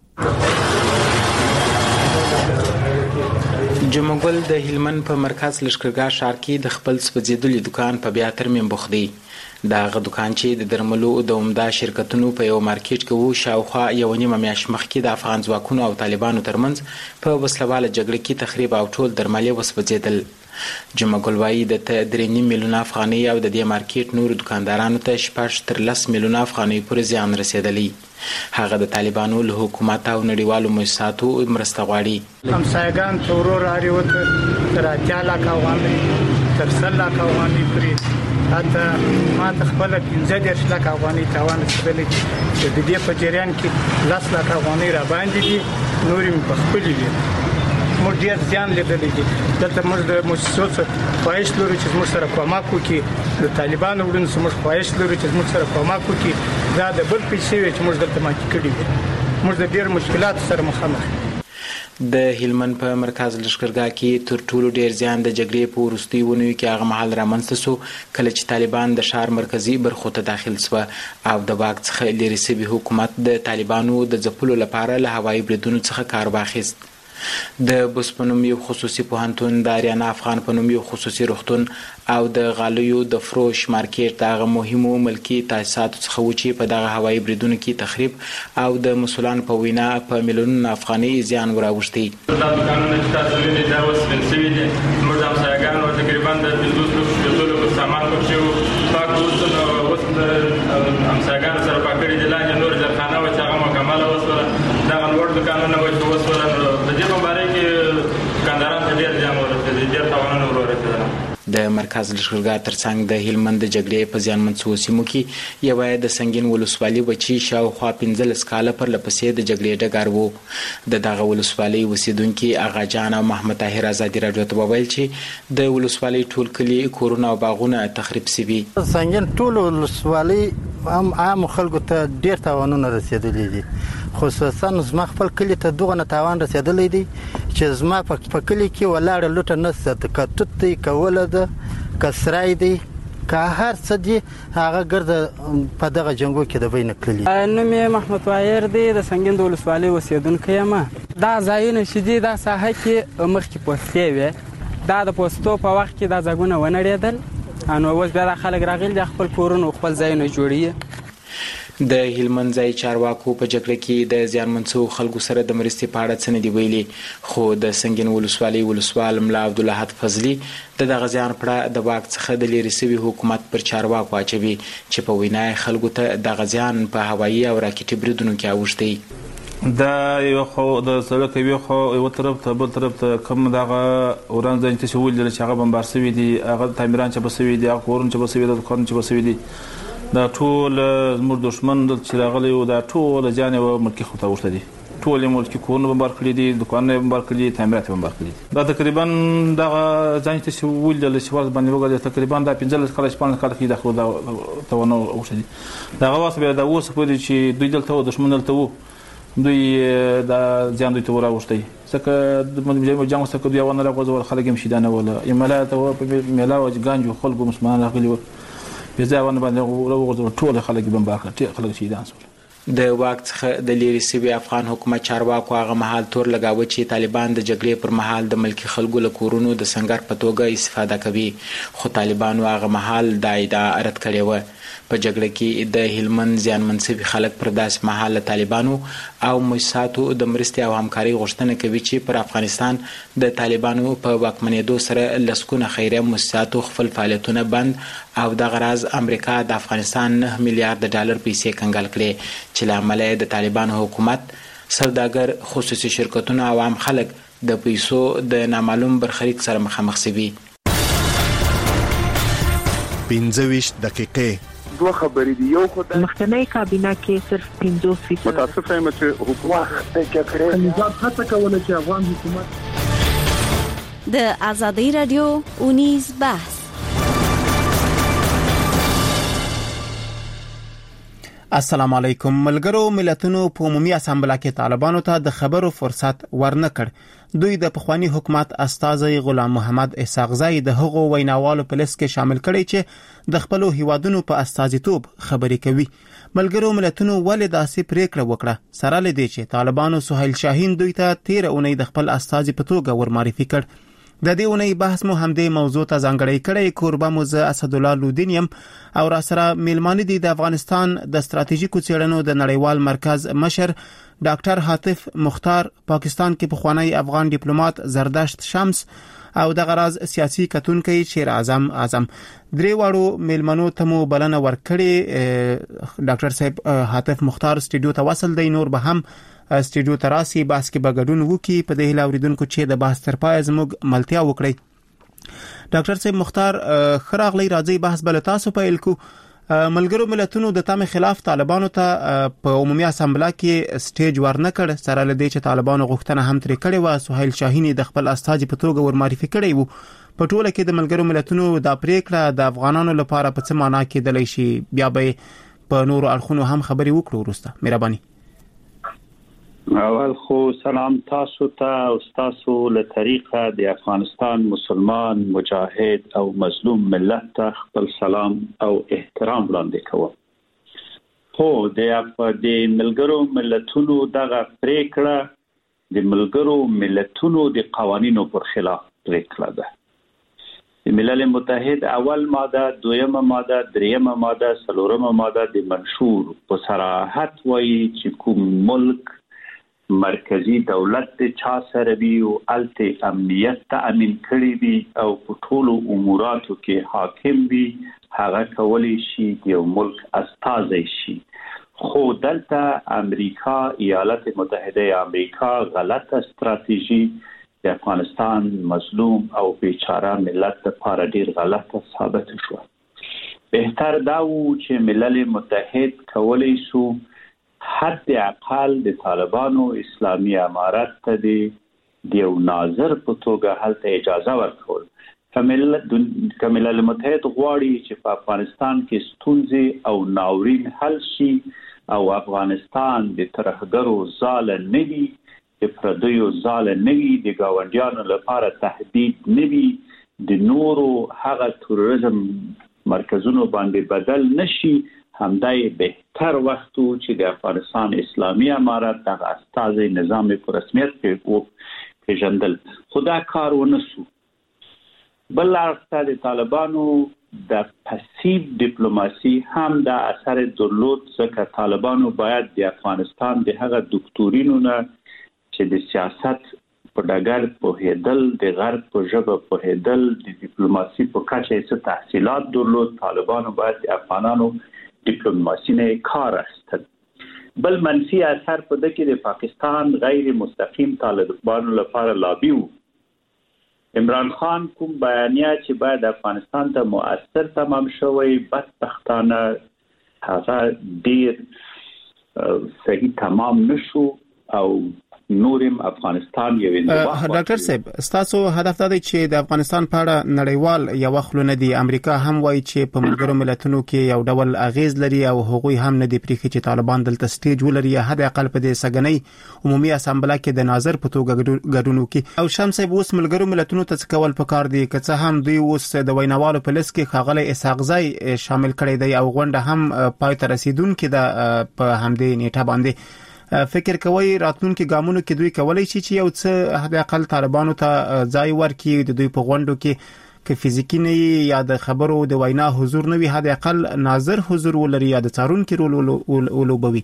جمعګل د هلمند په مرکز لشکرګاه ښار کې د خپل سپځېدلي دکان په بیا ترمیم بوخت دی. دغه دکان چې د درملو د عمده شرکتونو په یو مارکیټ کې وو، شاوخوا یو نیمه میاشت مخکې د افغان ځواکونو او طالبانو ترمنځ په وسلواله جګړه کې تخریب او ټول درمل وسپځېدل. جمعګل وایي د 3.5 میلیونه افغانۍ او د دې مارکیټ نور دکاندارانو ته 10 میلیونه افغانۍ پورې زیان رسیدلی. هغه د طالبانو له حکومت او نړیوالو مؤسساتو مرسته غواړي. همسایگان تورور اړ وته تر 80 لک افغانۍ تر 100 لک افغانۍ پورې حتی ما ته خپل 15 لک افغانۍ تاوان رسیدلی چې د دې په جریان کې 10 لک افغانۍ را باندې دي، نورې په خپل دي. موږ ډیر ځان لیدلې دي. دلته موږ د مؤسسو خواهش لرو چې موږ سره کومک وکړي. د طالبانو وړاندې موږ خواهش لرو چې موږ سره کومک وکړي. دا د بل پیسې چې موږ دلته ماکې کړي دي. موږ د ډیر مشکلات سره مخامخ. د هلمند په مرکز لشکرګاه کې تر ټولو ډیر زیان د جګړې په وروستي ونیو کې هغه مهال رامنځته شو کله چې طالبان د ښار مرکزی برخو ته داخل شو او د واک څخه لري سوي حکومت د طالبانو د ځپلو لپاره له هوایي بریدونو څخه کار واخیست. د بوس په نوم یو خصوصي پوهنتون، د اریانا افغان په نوم یو خصوصي روغتون او د غالیو د فروش مارکیټ دغه مهمو ملکی تاسیساتو څخه و چې په دغه هوایي بریدونو کې تخریب او د مسولان په وینا په میلیونونو افغانۍ زیان وراوښتي. دا دکانونه چې تاسو وینئ دا اوس بند شوي دي. موږ د همسایګانو تقریبا د 50 لکو سامان پکښې و پاک اوس همسایګانو سره پاک کړي دي. لاندې نور جرخانه وه چې مرکز لشکرګاه ترڅنګ د هلمند د جګړې په زیانمنو سیمو کې یو د سنگین ولسوالۍ بچي شاوخوا 15 کاله پر لپسې د جګړې ډګر وو. د دغه ولسوالۍ اوسیدونکي اغا جان او محمد طاهر ازادي رادیو ته وویل چې د ولسوالۍ ټول کلي کورونه او باغونه تخریب شوي. سنگین ټول ولسوالۍ هم عام خلکو ته ډیر تاوانونه رسیدلي دي، خصوصا زما خپل کلی ته دغه تاوان رسیدلی دی چې زما په کلی کې ولاړ لوټه نسته کټوت دی کوله ده کسرای دی که هر څه دی هغه ګرځ په دغه جنگو کې د بین کلی. نوم یې محمد طاهر دی، د سنگین د ولسوالۍ اوسیدونکی یم. دا ځایونه چې دي دا ساحه کې مخکې پوستې وې، دا د پوستو په وخت کې دا ځایونه ونړېدل، نو اوس بیا دا خلک راغلي د خپل کورونه خپل ځایونه جوړوي. د هلمند ځای چارواکو په جګړه کې د زیانمنو خلکو سره د مرستې په اړه څه نه دی ویلي، خو د سنگین ولسوالۍ ولسوال ملا عبدالحد فضلي د دغه زیان پړه د واک څخه د لرې شوي حکومت پر چارواکو اچوي چې په وینا خلکو ته دغه زیان په هوایي او راکټي بریدونو کې اوښتی. دا یو خو د سړک یو خو یو طرف ته بل طرف ته کوم دغه وران ځای چې ولې چې هغه بمبار شوي دي، هغه تعمیران چې بسوي دي، هغه کورونه چې بسوي دي، دکان چې بسوي دي، دا ټول زموږ دشمن چې راغلی و دا ټول ځان یو ملکي خو ته ورته دي، ټول یې ملکي کورونه بمبار کړي دي، دکانونه یې بمبار کړي دي، تعمیرات یې بمبار کړي دي. دا تقریبا دغه ځان چې ولیدل چې ورځ باندې وګورئ تقریبا دا 15 کاله 14 کاله کې داخله دا توانه ورته دي. دغه واسه بیا دا اوس په دې چې دوی دلته و دشمن دلته و دوی دا ځان دوی ته وراوښتي ځکه د جنګ څخه دوی ونه راغوځول خلک هم شیدانه ولا یملا ته په میلا او ګانجو خلکو مسلمانان راغلي و بځاونه باندې ورغوځول ټول خلک بمبار کړ، خلک شیدان شول. د واک څخه د لرې شوي افغان حکومت چارواکو هغه مهال تور لګاوه چې طالبان د جګړې پر مهال د ملکي خلکو له کورونو د سنگر په توګه استفاده کوي، خو طالبانو هغه مهال دا ادعا رد کړې وه. په جګړه کې د هلمند زیانمن شوي خلک پر داسې مهال له طالبانو او مؤسساتو د مرستې او همکارۍ غوښتنه کوي چې پر افغانستان د طالبانو په واکمنېدو سره لسګونه خیریه مؤسساتو خپل فعالیتونه بند او دغه راز امریکا د افغانستان 9 میلیارډ ډالر پیسې کنګال کړې چې له امله د طالبانو حکومت سوداګر، خصوصي شرکتونه او عام خلک د پیسو د نامعلوم برخلیک سره مخامخ شوي. 15 دقیقې دوه خبرې دي، یو خو د مخکنی کابینه کې صرف 50% متاسف یم چې حکومت د جګړې نظام هڅه کوله چې افغان حکومت د آزادۍ رادیو اونیز بحث. السلام علیکم. ملګرو ملتونو په عمومي اسامبله کې طالبانو ته د خبرو فرصت ورنکړ. دوی د پخوانی حکومت استازي غلام محمد اسحاقزی د هغو ویناوالو په لیست کې شامل کړي چې د خپل هیوادونو په استازیتوب خبرې کوي. ملګرو ملتونو ولې داسې پریکړه وکړه سره لدی چې طالبانو سهیل شاهین دوی ته 13 اونۍ د خپل استازي په توګه ورمعرفي کړ. د دې اونۍ بحث مو همدې موضوع ته ځانګړی کړی. کوربه مو زه اسد الله لودینیم او را سره میلمانه دي د افغانستان د ستراتیژیکو څېړنو د نړیوال مرکز مشر ډاکټر حاتف مختار، پاکستان کې پخوانی افغان ډیپلوماټ زردشت شمس او د غراز سیاسي کتونکي شیر اعظم درې واړو میلمنو ته مو بلنه ورکړي. ډاکټر صاحب حاتف مختار سټوډیو ته وصل دی، نور به هم سټوډیو تراسي بحث کې بغډون وکي. په دې لاوریدونکو چې د بحث تر پای زموږ ملتیا وکړي. ډاکټر صاحب مختار خراغلی راځي بحث بل تاسو پیل کو. ملګرو ملتونو د تام خلاف طالبانو ته په عمومي اسامبله کې سټیج ورنکړ سره لدی چې طالبانو غوښتنه هم ترې کړې و سهیل شاهین د خپل استازي په توګه ورمعرفي کړی وو. په ټوله کې د ملګرو ملتونو د پریکړه د افغانانو لپاره په څه معنا کې دلی شي، بیا به په نورو اړخونو هم خبرې وکړو. وروسته مهرباني. اول خو سلام تاسو ته او تاسو له طریقه د افغانستان مسلمان مجاهد او مظلوم ملت ته خپل سلام او احترام وړاندې کوم. خو د ملګرو ملتونو دغه پریکړه د ملګرو ملتونو د قوانینو پر خلاف پریکړه ده. د ملل متحد اول ماده، دویمه ماده، دریمه ماده، څلورمه ماده د منشور په صراحت وایي چې کوم ملک مرکزی دولت د چا سره وي او الته امنیت تامین کړی وي او په ټولو اموراتو کې حاکم وي، هغه کولی شي یو ملک استازی شي. خو دلته امریکا، ایالات متحده امریکا غلطه استراتیژي د افغانستان مظلوم او بیچاره ملت لپاره ډیر غلطه ثابت شو. بهتر دا و چې ملل متحد کولی شو حد اقل د طالبانو اسلامي امارت ته د یو ناظر په توګه هلته اجازه ورکول. ملل متحد غواړي چې په افغانستان کې ستونزې او ناورین حل شي او افغانستان د ترهګرو ځاله نه وي، د پردیو ځاله نه وي، د ګاونډیانو لپاره تهدید نه وي، د نورو هغه تروریزم مرکزونو باندې بدل نشي. همدای بهتر وخت چې د افغانستان اسلامي امارت دغه استازي نظام په رسمیت پیژندل، خدا کار ونه سو. بل اړخ د طالبانو د پسیو ډیپلوماسي هم د اثر درلود، ځکه طالبانو باید د افغانستان د هغه دکتورینو نه چې د سیاست په ډګر پوهېدل، د غرب په ژبه پوهېدل، د ډیپلوماسي په کچه څه تحصیلات درلود، طالبانو باید د افغانانو ډیپلوماسي نه کار اخیستل. بل منفي اثر په دې کې د پاکستان غیر مستقیم طالبانو لپاره لابي و. عمران خان کوم بیانیه چې باید افغانستان ته مؤثر تمام شوی، بدبختانه هغه ډیر صحیح تمام نشو او نورم افغانستان یو ډاکټر صاحب، تاسو هدف دا دی چې د افغانستان په اړه نړیوال یو خلونه دي. امریکا هم وایي چې په ملګرو ملتونو کې یو ډول اغیز لري او هغوی هم نه دي پریخي چې طالبان دلته سټیج ولري، حد اقل په دې سګنۍ عمومي اسامبله کې د ناظر په توګه ګډون وکړي. او شمس صاحب، اوس ملګرو ملتونو ته کول پکار دي که څه هم دوی اوس د ویناوالو په لست کې ښاغلی اسحاقزی شامل کړي دی او غونډه هم پای ته رسیدونکې ده په همدې نیټه باندې. فکر کوي راتلونکي ګامونو کې دوی کولای شي چې یو څه حد اقل طالبانو ته ځای ورکړي، د دوی په غونډو کې که فزیکی نه یا د خبرو د وینا حضور نه وي، حد اقل ناظر حضور ولري یا د څارونکي رول ولوبوي؟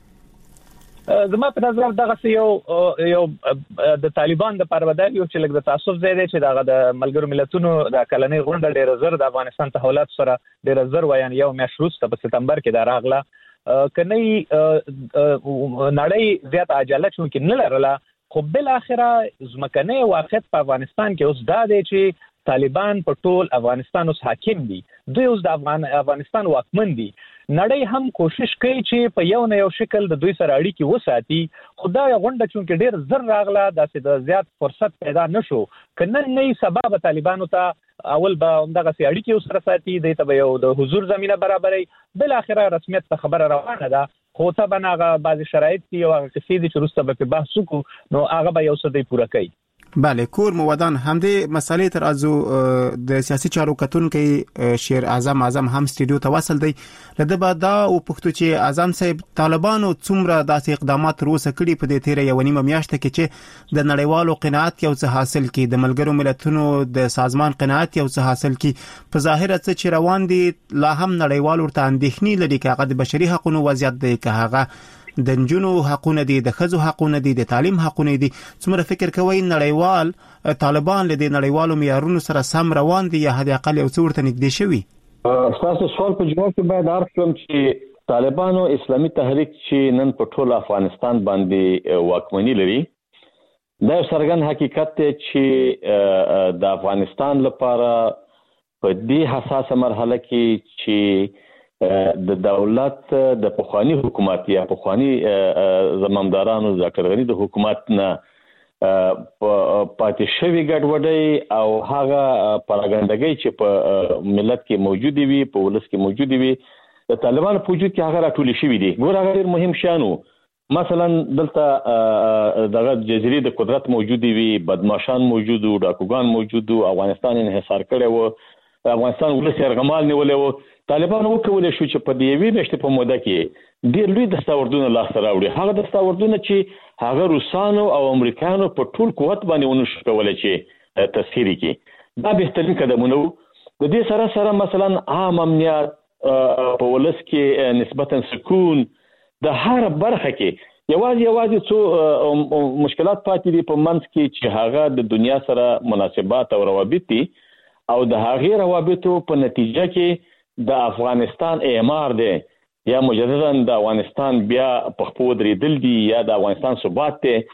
زما په نظر دغه یو د طالبان د پرودای یو چې لږ د تعصب ځای دی چې دغه د ملګرو ملتونو د کلنۍ غونډه ډېر زر د افغانستان تحولات سره ډېر زر وایي، یو میاشت وروسته په سپتمبر کې دا راغله. کني نړۍ زیات عجله چونکې نه لرله، خو بل اخره ځمکنی واقعیت په افغانستان کې اوس دا دی چې طالبان په ټول افغانستان اوس حاکم دي، دوی اوس د افغانستان واکمن دي. نړۍ هم کوشش کوي چې په یو نه یو شکل د دوی سره اړیکې وساتي، خو دا غونډه چونکې ډېر زر راغله، داسې د زیات فرصت پیدا نشو. که نن نه سبا به طالبانو ته اول به همدغه اړیکې سره ساتي، دوی ته به یو د حضور زمینه برابري، بل اخره رسمیت ته خبره روانه ده. خو ته به هغه بعض شرایط دي او هغه کسې دي چې وروسته به په بحث وکړو، نو هغه به یو څه دی پوره کوي. بله، کور مودان همدې مسالې تر ازو د سیاسي چارو کتونکو شیر اعظم هم سټډیو ته وصل دی. لده بعد دا او پښتو چې اعظم صاحب طالبانو څومره داسې اقدامات روسه کړي په دې تیره یو نیمه میاشت کې چې د نړیوالو قناعت یو څه حاصل کړي، د ملګرو ملتونو د سازمان قناعت یو څه حاصل کړي، په ظاهر څه چې روان دي لا هم نړیوال ورته اندېښنې لري چې هغه د بشري حقوقو وضعیت دی، که هغه د نجونو حقونه دي، د ښځو حقونه دي، د تعلیم حقونه دي. څومره فکر کوي نړیوال طالبان له دې نړیوالو معیارونو سره سم روان دي یا حد اقل یو څه ورته نږدې شوي؟ تاسو سوال په جواب کې باید عرض کړم چې طالبانو اسلامي تحریک چې نن په ټول افغانستان باندې واکمني لري، دا یو څرګند حقیقت دی چې د افغانستان لپاره په دې حساسه مرحله کې چې د دولت د پخوانی حکومت یا پخوانی زمامدارانو ډاکټر غنی د حکومت نه پاتې شوی ګډوډي او هغه پراګندګي چې په ملت کې موجود وي، په ولس کې موجود وي، د طالبانو په وجود کې هغه راټول شوی دي. ګور هغه ډیر مهم شانو، مثلا دلته دغه جزیره د قدرت موجود وي، بدمعشان موجود وو، ډاکوګان موجود وو، افغانستان انحصار کړی وو، افغانستان ولس یرغمال نیولې وو. طالبانو وکولای شو چې په دې یوې میاشتې په موده کې ډېر لوی دستاوردونه لاسته راوړي، هغه دستاوردونه چې هغه روسانو او امریکایانو په ټول قوت باندې ونشو کولای چې تسخیر کړي. دا بهترین قدمونه وو. د دې سره سره مثلا عام امنیت په ولس کې نسبتا سکون، د هر برخه کې یوازې څو مشکلات پاتې دي په منځ کې چې هغه د دنیا سره مناسبات او روابط دي، او د هغې روابطو په نتیجه کې د افغانستان اعمار دی یا مجددا د افغانستان بیا په خپل درېدل دي یا د افغانستان ثبات دی.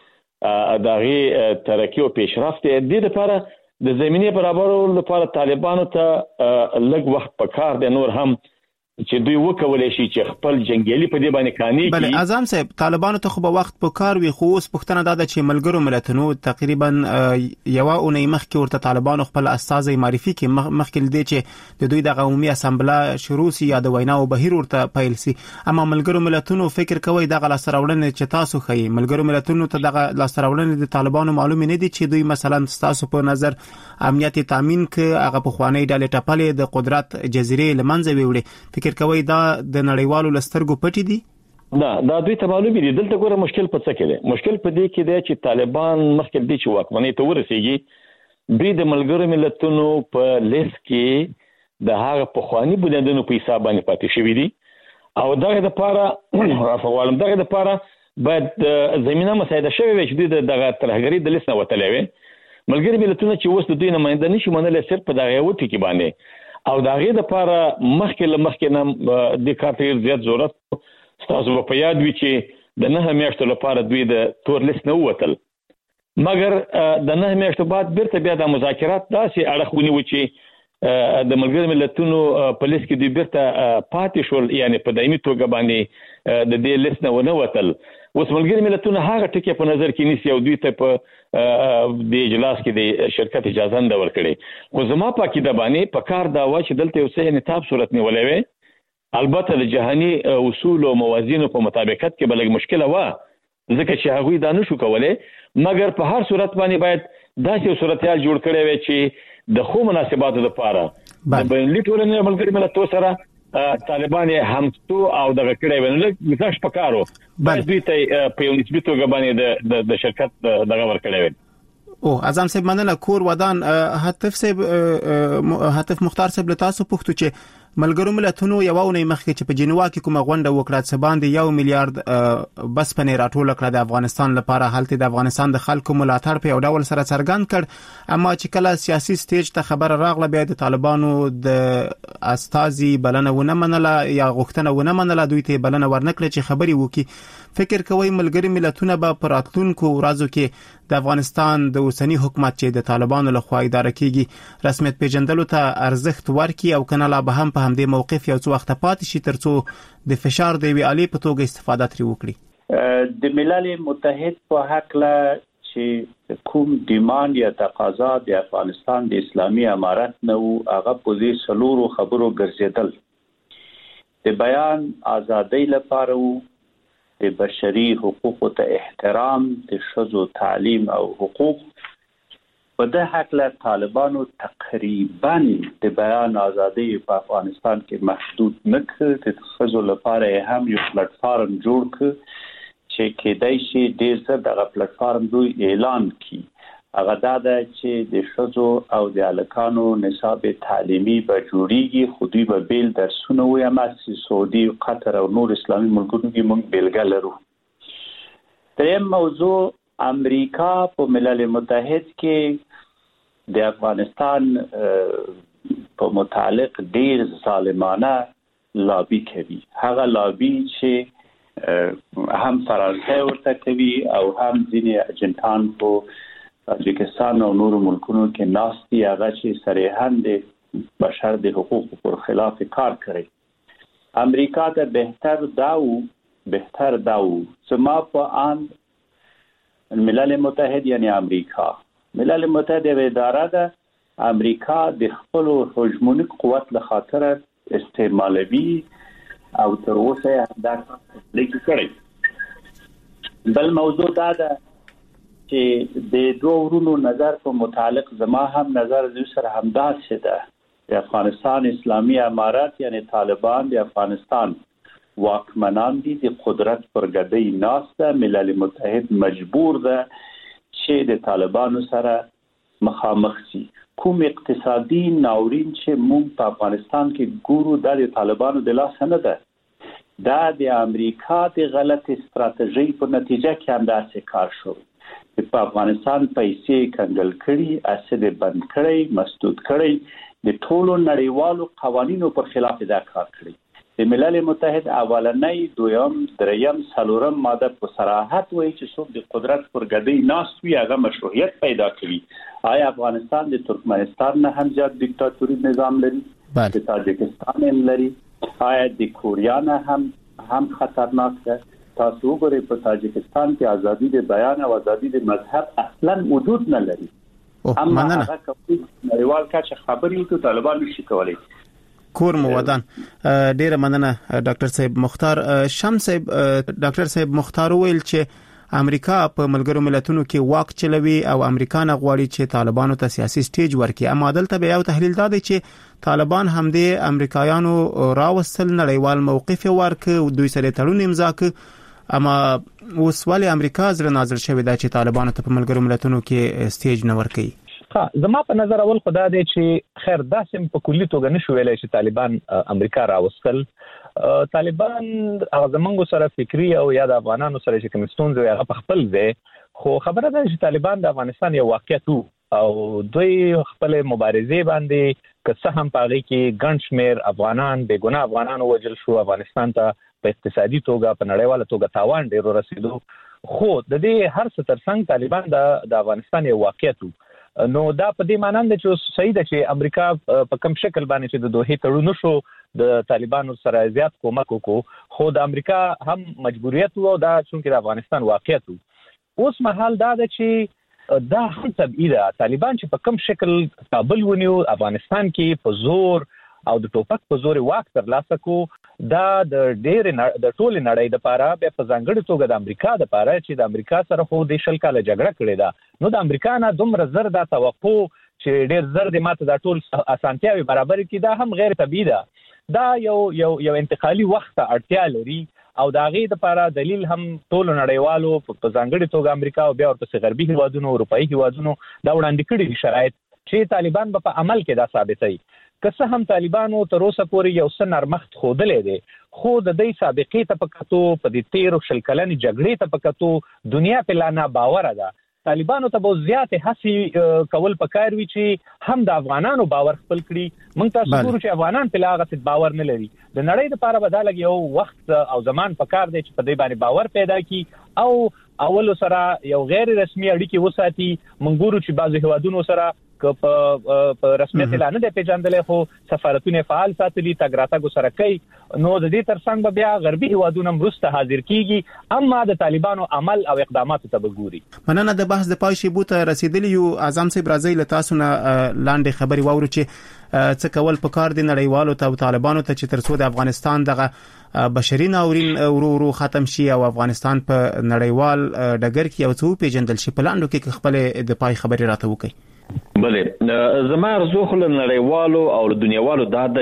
دغه ترقی او پیشرفت د لپاره د زمینه برابرولو لپاره طالبانو ته لږ وخت پکار دی نور هم چې دوی وکولای شي چې خپل جنگیالي په دې باندې کاني بل اعظم صاحب طالبانو ته خو به وخت پکار وي خو اوس پښتنه دا ده چې ملګرو ملتونو تقریبا یو اونۍ مخکې ورته طالبانو خپل استازي معرفي کې مخکې دې چې د دوی د عمومي اسامبلا شروع سي یا د وینا او بهیر ورته پیل سي اما ملګرو ملتونو فکر کوي دغه لاسراوړنې چې تاسو خي ملګرو ملتونو ته دغه لاسراوړنې د طالبانو معلومه نه دي چې دوی مثلا تاسو په نظر امنیت تامین ک هغه په خوانی ډلې ټپلې د قدرت جزیره لمنځه ویوړي فکر کوي دا د نړیوالو لسترګو پټي دي دا دوی ته معلومه دي دلته ګوره مشکل په څه کې دی مشکل په دې کې دی چې طالبان مخکې دي چې واکمنۍ ته ورسیږي دوی د ملګرو ملتونو په لیست کې د هغه په خوانی بنیادونو په حساب باندې پاتې شوی دي او دغه لپاره افغانم دغه لپاره باید زمينه مساعده شوی وي چې دوی دغه ترهګری د لیست نه وتلې وي ملګري ملتونه چې وسته دوی نماینده نشي منل صرف په دغه وټی کې باندې او دغه لپاره مخکې نه د کارت زیات ضرورت تاسو په یاد وی چې د 9 میاشتو لپاره دوی د تور لیست نه وتل مګر د 9 میاشتو بعد بیرته بیا د مذاکرات داسې اړخونی و چې د ملګري ملتونو په لیست کې دوی بیرته پاتې شول یعنی په دایمي توګه باندې د دې لیست نه ونه وتل اوس ملګري ملتونه هغه ټکی په نظر کې نیسي او دوی ته په د اجلاس کې د شرکت اجازه نه ورکړي خو زما په کې د باندې په کار دا و چې دلته یو څه نتاب صورت نیولې وي البته د جهاني اصول او موازینو په مطابقت کې بلګ مشکله و ځکه چې هغه دا نشو کولای مګر په هر صورت باندې باید داسې صورتحال جوړ کړي وي چې د خو مناسباتو لپاره د بینالمللي ټولنې ملګري ملتونو سره طالبان همتو او دغه کړي ونل گزارش پکارو دوی ته په یو نسبی توګه باندې د شرکت دغه ورکړي وي او اعظم صاحب مننه کور ودان هاتف مختار صاحب له تاسو پوښتنه چې ملګرو ملتونو یو اونۍ مخکې چې په جنیوا کې کومه غونډه وکړه چې باندې 1 میلیارډ بس پنې راټول کړه د افغانستان لپاره حالت د افغانستان د خلکو ملاتړ په یو ډول سره څرګند کړ اما چې کله سیاسي سټیج ته خبر راغله بیا د طالبانو د استازي بلنه ونه منله یا غوښتنه ونه منله دوی ته بلنه ورنکړه چې خبري وکړي فکر کوي ملګري ملتونه به پراتلونکو ورځو کې د افغانستان د اوسنی حکومت چې د طالبانو لخوا اداره کیږي رسمیت پیژندلو ته ارزښت ورکړي او کنه لا به هم په همدې موقف یو څو وخت پاتې شي ترڅو د فشار دی ویالي په توګه استفاده ترې وکړي د ملل متحد په حق لا چې کوم ډیماند یا تقاضا د افغانستان د اسلامي امارت نه او هغه په دې سلورو خبرو ګرځیدل د بیان ازادۍ لپاره د بشري حقوقو ته احترام د ښځو تعلیم او حقوق په د حق له طالبانو تقریبا د بیان ازادۍ په افغانستان کې محدود نه کړ د ښځو لپاره هم یو پلیټ فارم جوړ کړ چې کېدای شي ډېر څه دغه پلیټ فارم دوی اعلان کړي هغه دا ده چې د ښځو او د هلکانو نصاب تعلیمي به جوړیږي خو دوی به بیل درسونه ووایم چې سعودي قطر او نور اسلامي ملکونو کې موږ بیلګه لرو دریم موضوع امریکا په ملل متحد کې د افغانستان په متعلق ډیر ظالمانه لابي کوي هغه لابي چې هم فرانسه ورته کوي او هم ځینې اجنټان په تاجکستان او نور ملکونو کې ناستي هغه چې صریحاً د بشر د حقوقو پر خلاف کار کوي امریکا ته بهتر داو زما په ان ملل متحد یعنی امریکا ملل متحد یو اداره ده امریکا د خپل هجمونیک قوت له خاطر استعمالوي او تر اوسه دا لیکي کړی بل موضوع دا ده چې د دوه ورونو نظر په متعلق زما هم نظر د سره همداسې ده د افغانستان اسلامي امارت یعنی طالبان د افغانستان واکمنان دي د قدرت پر ګدۍ ناسته ملل متحد مجبور ده چې د طالبانو سره مخامخ شي کوم اقتصادي ناورین چې موږ په افغانستان کې ګورو د طالبانو د لاس نه ده دا د امریکا د غلط استراتیژي په نتیجه کې هم داسې کار شو په افغانستان پیسې کنګل کړي اسید بند کړي مسدود کړي د ټولو نړیوالو قوانینو پر خلاف دا کار کړی د ملل متحد اولنۍ دویم دریم څلورم ماده په صراحت وایي چې څوک د قدرت پر ګدۍ ناست وي هغه مشروعیت پیدا کوي. آیا افغانستان د ترکمنستان نه هم زیات دیکتاتوري نظام لري؟ د تاجکستان هم لري. آیا د کوریا نه هم خطرناک ده؟ تاسو وګورئ په تاجکستان کې ازادي د بیان او ازادي د مذهب اصلا وجود نه لري. اما هغه کوي نړیوال کچه خبرې کوي طالبان نشي کولای. کور مو ودان. ډیره مننه ډاکټر صاحب مختار. شمس صاحب، ډاکټر صاحب مختار ویل چې امریکا په ملګرو ملتونو کې واک چلوي او امریکا نه غواړي چې طالبانو ته سیاسي سټیج ورکړي. اما دلته به یو تحلیل دا دی چې طالبان هم د امریکایانو راوستل نړیوال موقف ورکړ، دوی سره تړون امضا کړ. اما اوس ولې امریکا زړه نازل شوې ده چې طالبانو ته په ملګرو ملتونو کې سټیج نه ورکړي؟ زما په نظر اول خدا دی چې خیر داسې په کلی توګه نشو ویلای چې طالبان امریکا راوستل. طالبان هغه زمونږ سره فکری او یا د افغانانو سره چې کوم ستونزې هغه په خپل ځای، خو خبره ده چې طالبان د افغانستان یو واقعیت او دوی خپل مبارزې باندې که څه هم پاغي کې ګڼ شمېر افغانان بے ګناه افغانان وژل شو، افغانستان ته په اقتصادي توګه په نړیواله توګه تاوان ډیر رسیدو، خو د دې هر څه ترڅنګ طالبان د افغانستان یو واقعیت. نو دا په دې معنی ده چې صحیح ده چې امریکا په کوم شکل باندې چې د دوه تړون شو د طالبانو سره زیات کومک وکړو، خو د امریکا هم مجبوریت وو دا چې د افغانستان واقعیت وو. اوس مهال دا ده چې دا هم طبيعي ده طالبان چې په کوم شکل کابل ونیو، افغانستان کې په زور او د ټوپک په زور واک ترلاسه کو، دا د ډېر د ټول نړۍ لپاره په ځانګړي توګه د امریکا لپاره چې د امریکا سره خو د شل کاله جګړه کړې ده، نو د امریکا نه دومره زر د توقع چې ډېر زر د ماته د ټول اسانتیاوي برابر کړي دا هم غیر طبيعي ده. دا یو انتقالي وخت اړتیا لري او دا غي د لپاره دلیل هم ټول نړیوالو په ځانګړي توګه امریکا او بیا ورته غربي هیوادونو اروپאי هیوادونو دا وړاندې کړي شرایط چې طالبان په عمل کې دا ثابتوي. که څه هم طالبانو تر اوسه پورې یو څه نرمښت ښودلی دی، خو د دې سابقې ته په کتو په دې 13 شل کلنې جګړې ته په کتو دنیا په لا نه باوره ده. طالبانو ته به زیات هڅې کول پکار وي چې هم د افغانانو باور خپل کړي. موږ تاسو ګورو چې افغانان په لاغه باور نه لري. د نړۍ لپاره به دا لګي یو وخت او زمان پکار دی چې په دې باندې باور پیدا کړي او اول سره یو غیر رسمي اړیکې وساتي. موږ ګورو چې بعض هیوادونو سره که په رسمیت اعلان نه پیژندل خو سفارتونه فعال ساتلي تګ راتګ سره کوي، نو د دې ترڅنګ بیا غربي هیوادونو مرسته حاضر کیږي، اما د طالبانو عمل او اقداماتو ته وګوري. مننه. د بحث د پای شی بوته رسیدلی یو اعظم صاحب راځي له تاسو نه لاندې خبري واورو چې څه کول پکار دي نړیوالو ته او طالبانو ته چې ترڅو د افغانستان دغه بشري ناورین ورو ختم شي او افغانستان په نړیوال ډګر کې یو څو پیژندل شي. په لاندو کې خپل د پای خبري راته وکړي. بله زما ارزو خو له نړیوالو او دنیاوالو دا ده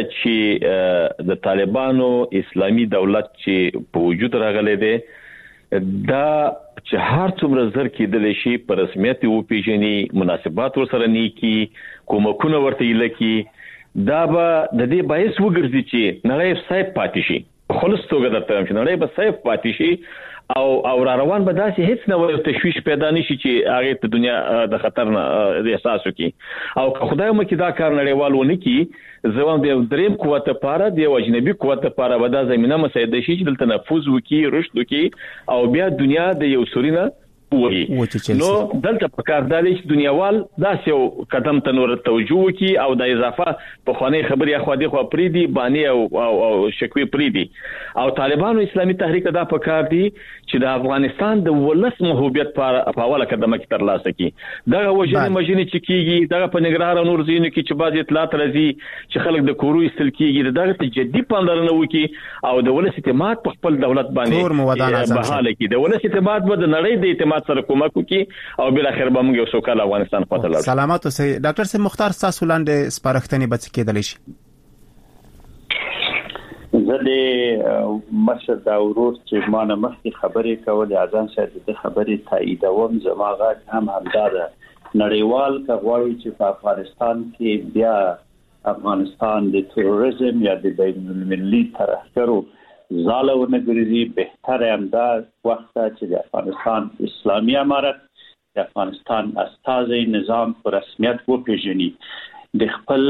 چې د طالبانو اسلامي دولت چې په وجود راغلی دی دا چې هر څومره زر کېدلی شي په رسمیت وپیژني، مناسبات ورسره نیکي، کومکونه ورته لکي، دا به د دې باعث وګرځي چې نړۍ صاحب پاتې شي. خلص توګه درته چې نړۍ به صاحب پاتې شي او را روان به داسې هیڅ نه وي تشویش پیدا نشي چې هغه ته دنیا د خطر نه احساس وکړي. او که خدای مو کې دا کار نړیوال ونه کی زوام د دریم قوت لپاره د اجنبي قوت لپاره به دا زمينه مساعده شي چې دلته نفوذ وکړي، رشد وکړي او بیا دنیا د یو سورینه وي. نو دلته په کار دی چې دنیاوال داسې یو قدم ته نور توجه وکړي او د اضافه په خواني خبري اخو دي خو پریدي بانی او شکوي پریدي. او طالبانو اسلامي تحریک دا په کار دي چې د افغانستان د ولس محبوبیت په حواله قدمه کې تر لاسه کی دغه وجنه مجنه چې کیږي دغه په نګرهار او نور زینو کې چې بعض اطلاعات راځي چې خلک د کورو استل کیږي دغه ته جدي پاملرنه وکړي او د ولس اعتماد په خپل دولت باندې بحاله کی. د ولس اعتماد به د نړۍ د اعتماد سره کومک وکړي او بل اخر به موږ یو سوکاله افغانستان خواته لاړ. سلامات اوسئ. ډاکټر صاحب مختار تاسو لاندې سپارښتنې به څه کېدلی شي؟ زه د مشر دا ورور چې ما نه مخکې خبرې کولې اذان صاحب د خبرې تاییدوم. زما غږ هم همدا ده. نړیوال که غواړي چې په افغانستان کې بیا افغانستان د تروریزم یا د بین المللي ترهګرو زاله ونګرځي، بهتره هم دا وخت چې د افغانستان اسلامي امارت د افغانستان استازي نظام په رسمیت وپیژني. د خپل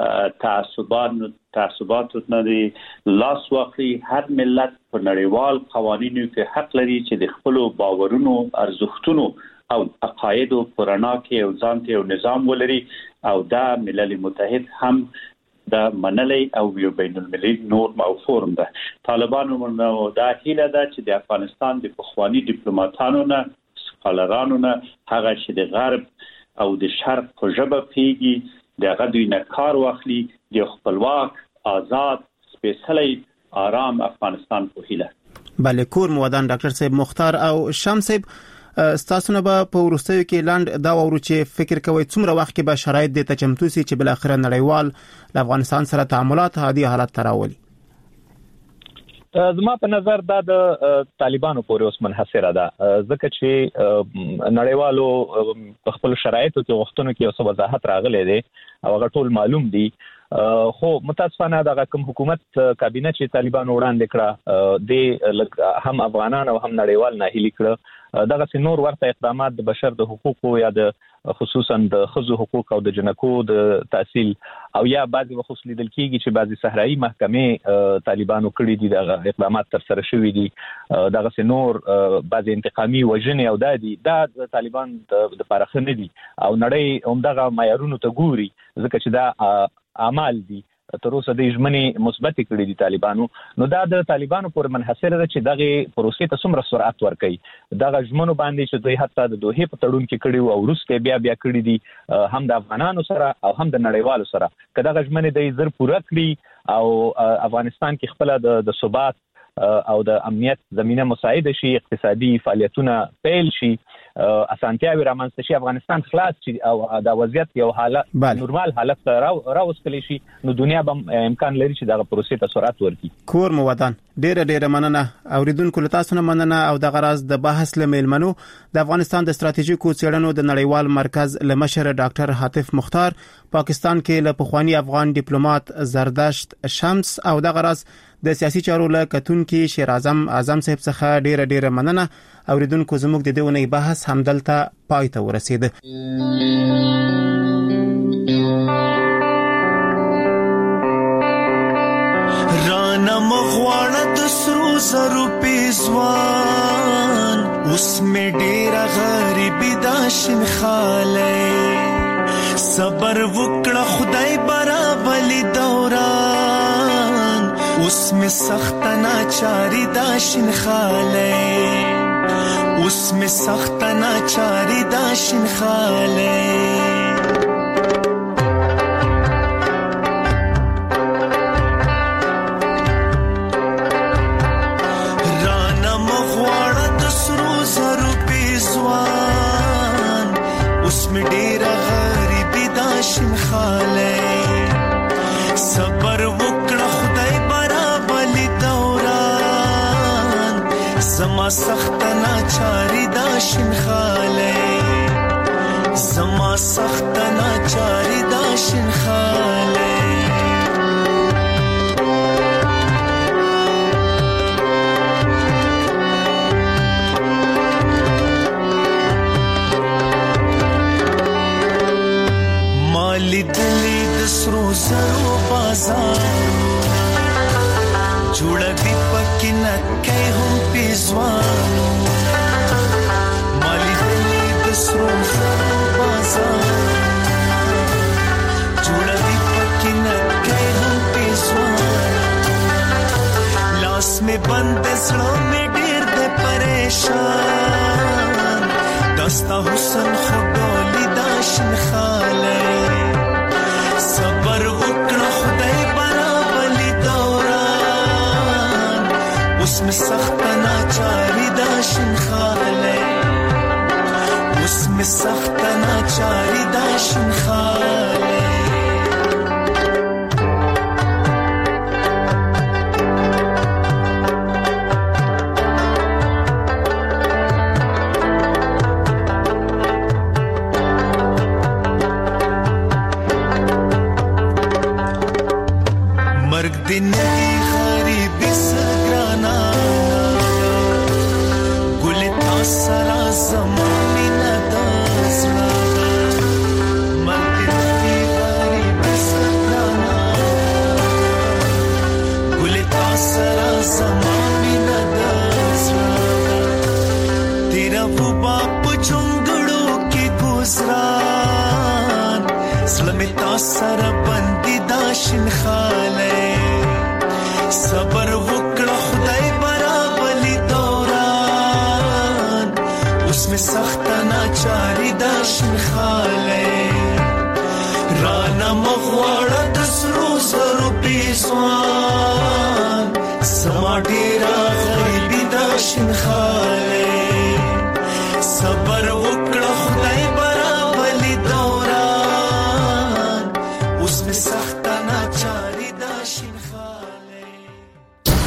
تعصباتو نه دی لاس واخلي. هر ملت په نړیوال قوانینو کې حق لري چې د خپل باورونو، ارزښتونو او عقایدو پرانا کې یو ځانته یو نظام ولري او دا ملل متحد هم دا منلي او یو بین المللي نورم او فورم ده. طالبانو نو دا هیله ده چې د افغانستان د پخوانی ډیپلوماټانو نه، سکالرانو نه، هغه چې د غرب او د شرق په ژبه پیږي دغه دوی نه کار واخلي د خپلواک، آزاد، سپیڅلی، آرام افغانستان په هیله. بله کور مودان ډاکټر صاحب مختار او شمس صاحب، ستاسو نه په ورستیو کې لاند دا وورو چې فکر کوي څومره وخت کې به شرایط د تچمتو سي چې بل اخر نړیوال له افغانستان سره تعاملات عادي حالت تراولي. زما په نظر دا د طالبانو پورې اوس منحصره ده، ځکه چې نړیوالو په خپل شرایطو کې وختونو کې اوس وضاحت راغلی دی او هغه ټول معلوم دي. خو متاسفانه دغه کوم حکومت کابینه چې طالبانو وړاندې کړه د هم افغانان او هم نړیوال ناهیلي کړه. دغه نور ورته اقدامات د بشر د حقوقو یا د خصوصا د ښځو حقوق او د جنکو د تحصیل او یا بعضي وخت لیدل کېږي چې بعضي صحرایي محکمې طالبانو کړي دي دغه اقدامات تر سره شوي دي. دغه نور بعضي انتقامي وژنې او دا د طالبان د لپاره ښه نه دي او نړۍ همدغه معیارونو ته ګوري، ځکه چې دا اعمال دي تر اوسه د ژمنې مثبت کړي دي طالبانو. نو دا د طالبانو پر منحصر ده چې دغه پروسې ته څومره سرعت ورکړي. دغه ژمنو باندې چې دوی حتی د دوه په تړون کې کړي او وروسته بیا کړي دي هم د افغانانو سره او هم د نړیوالو سره، که دغه ژمنې د زر پوره کړي او افغانستان کې خپل د ثبات او د امنیت زمينه مساعده شي، اقتصادي فعالیتونه پیل شي، اسانتیاوي رامنځته شي، افغانستان خلاص شي او د وضعیت یو حالت نورمال حالت راوستل شي، نو دنیا به امکان لري چې دغه پروسې ته سرعت ورکړي. کور مودان ډېر مننه اوریدونکو له تاسو نه مننه او د غراز د بحث لملمنو د افغانستان د ستراتیژیکو څېړنو د نړیوال مرکز لمشر ډاکټر حاتف مختار، پاکستان کې له پخوانی افغان ډیپلوماټ زردشت شمس او د غراز د سیاسي چارو له کتونکو شیر اعظم صاحب څخه ډېر مننه. اوریدونکو زموږ د دې ونې بحث همدلته پای ته ورسید. رانا مغواړه د سرو زرو پیزوان اوس مې ډېره غریبي دا شنخاله صبر وکړه خدای برابلی دوران اوس مې سخت ناچاری دا شنخاله اوس مې سخت ناچاری دا شنخاله صبر وکړه خدای برابلی دوران زما سخت ناچاری دا شنخاله زما سخت ناچاری دا شنخاله مالی دلی دسرو زرو بازار جوڑا دی پکی نکی هم پیزوانو مالی دلی دسرو زرو بازار جوڑا دی پکی نکی هم پیزوانو لاس میں بند زړه میں ډیر دے پریشان دستا حسن خودولی دا شنخاله صبر وکړه خدای برابلی دوران اوس مې سخت ناچاری دا شنخاله اوس مې سخت ناچاری دا شنخاله دنیای غریبی سگرانا گل تاسرا زمانی ندازلا من دنیای زما مینا دزرا تیرا وبا پچونګړو کې گزران سلمې تاسر بندي داشن خاله صبر وکړه خدای برابرلی دوران اوس می سخت ناچاری داشن خاله رانا مغواړه د سرو زرو پیسوان سما ډیرا غریبی داشن خاله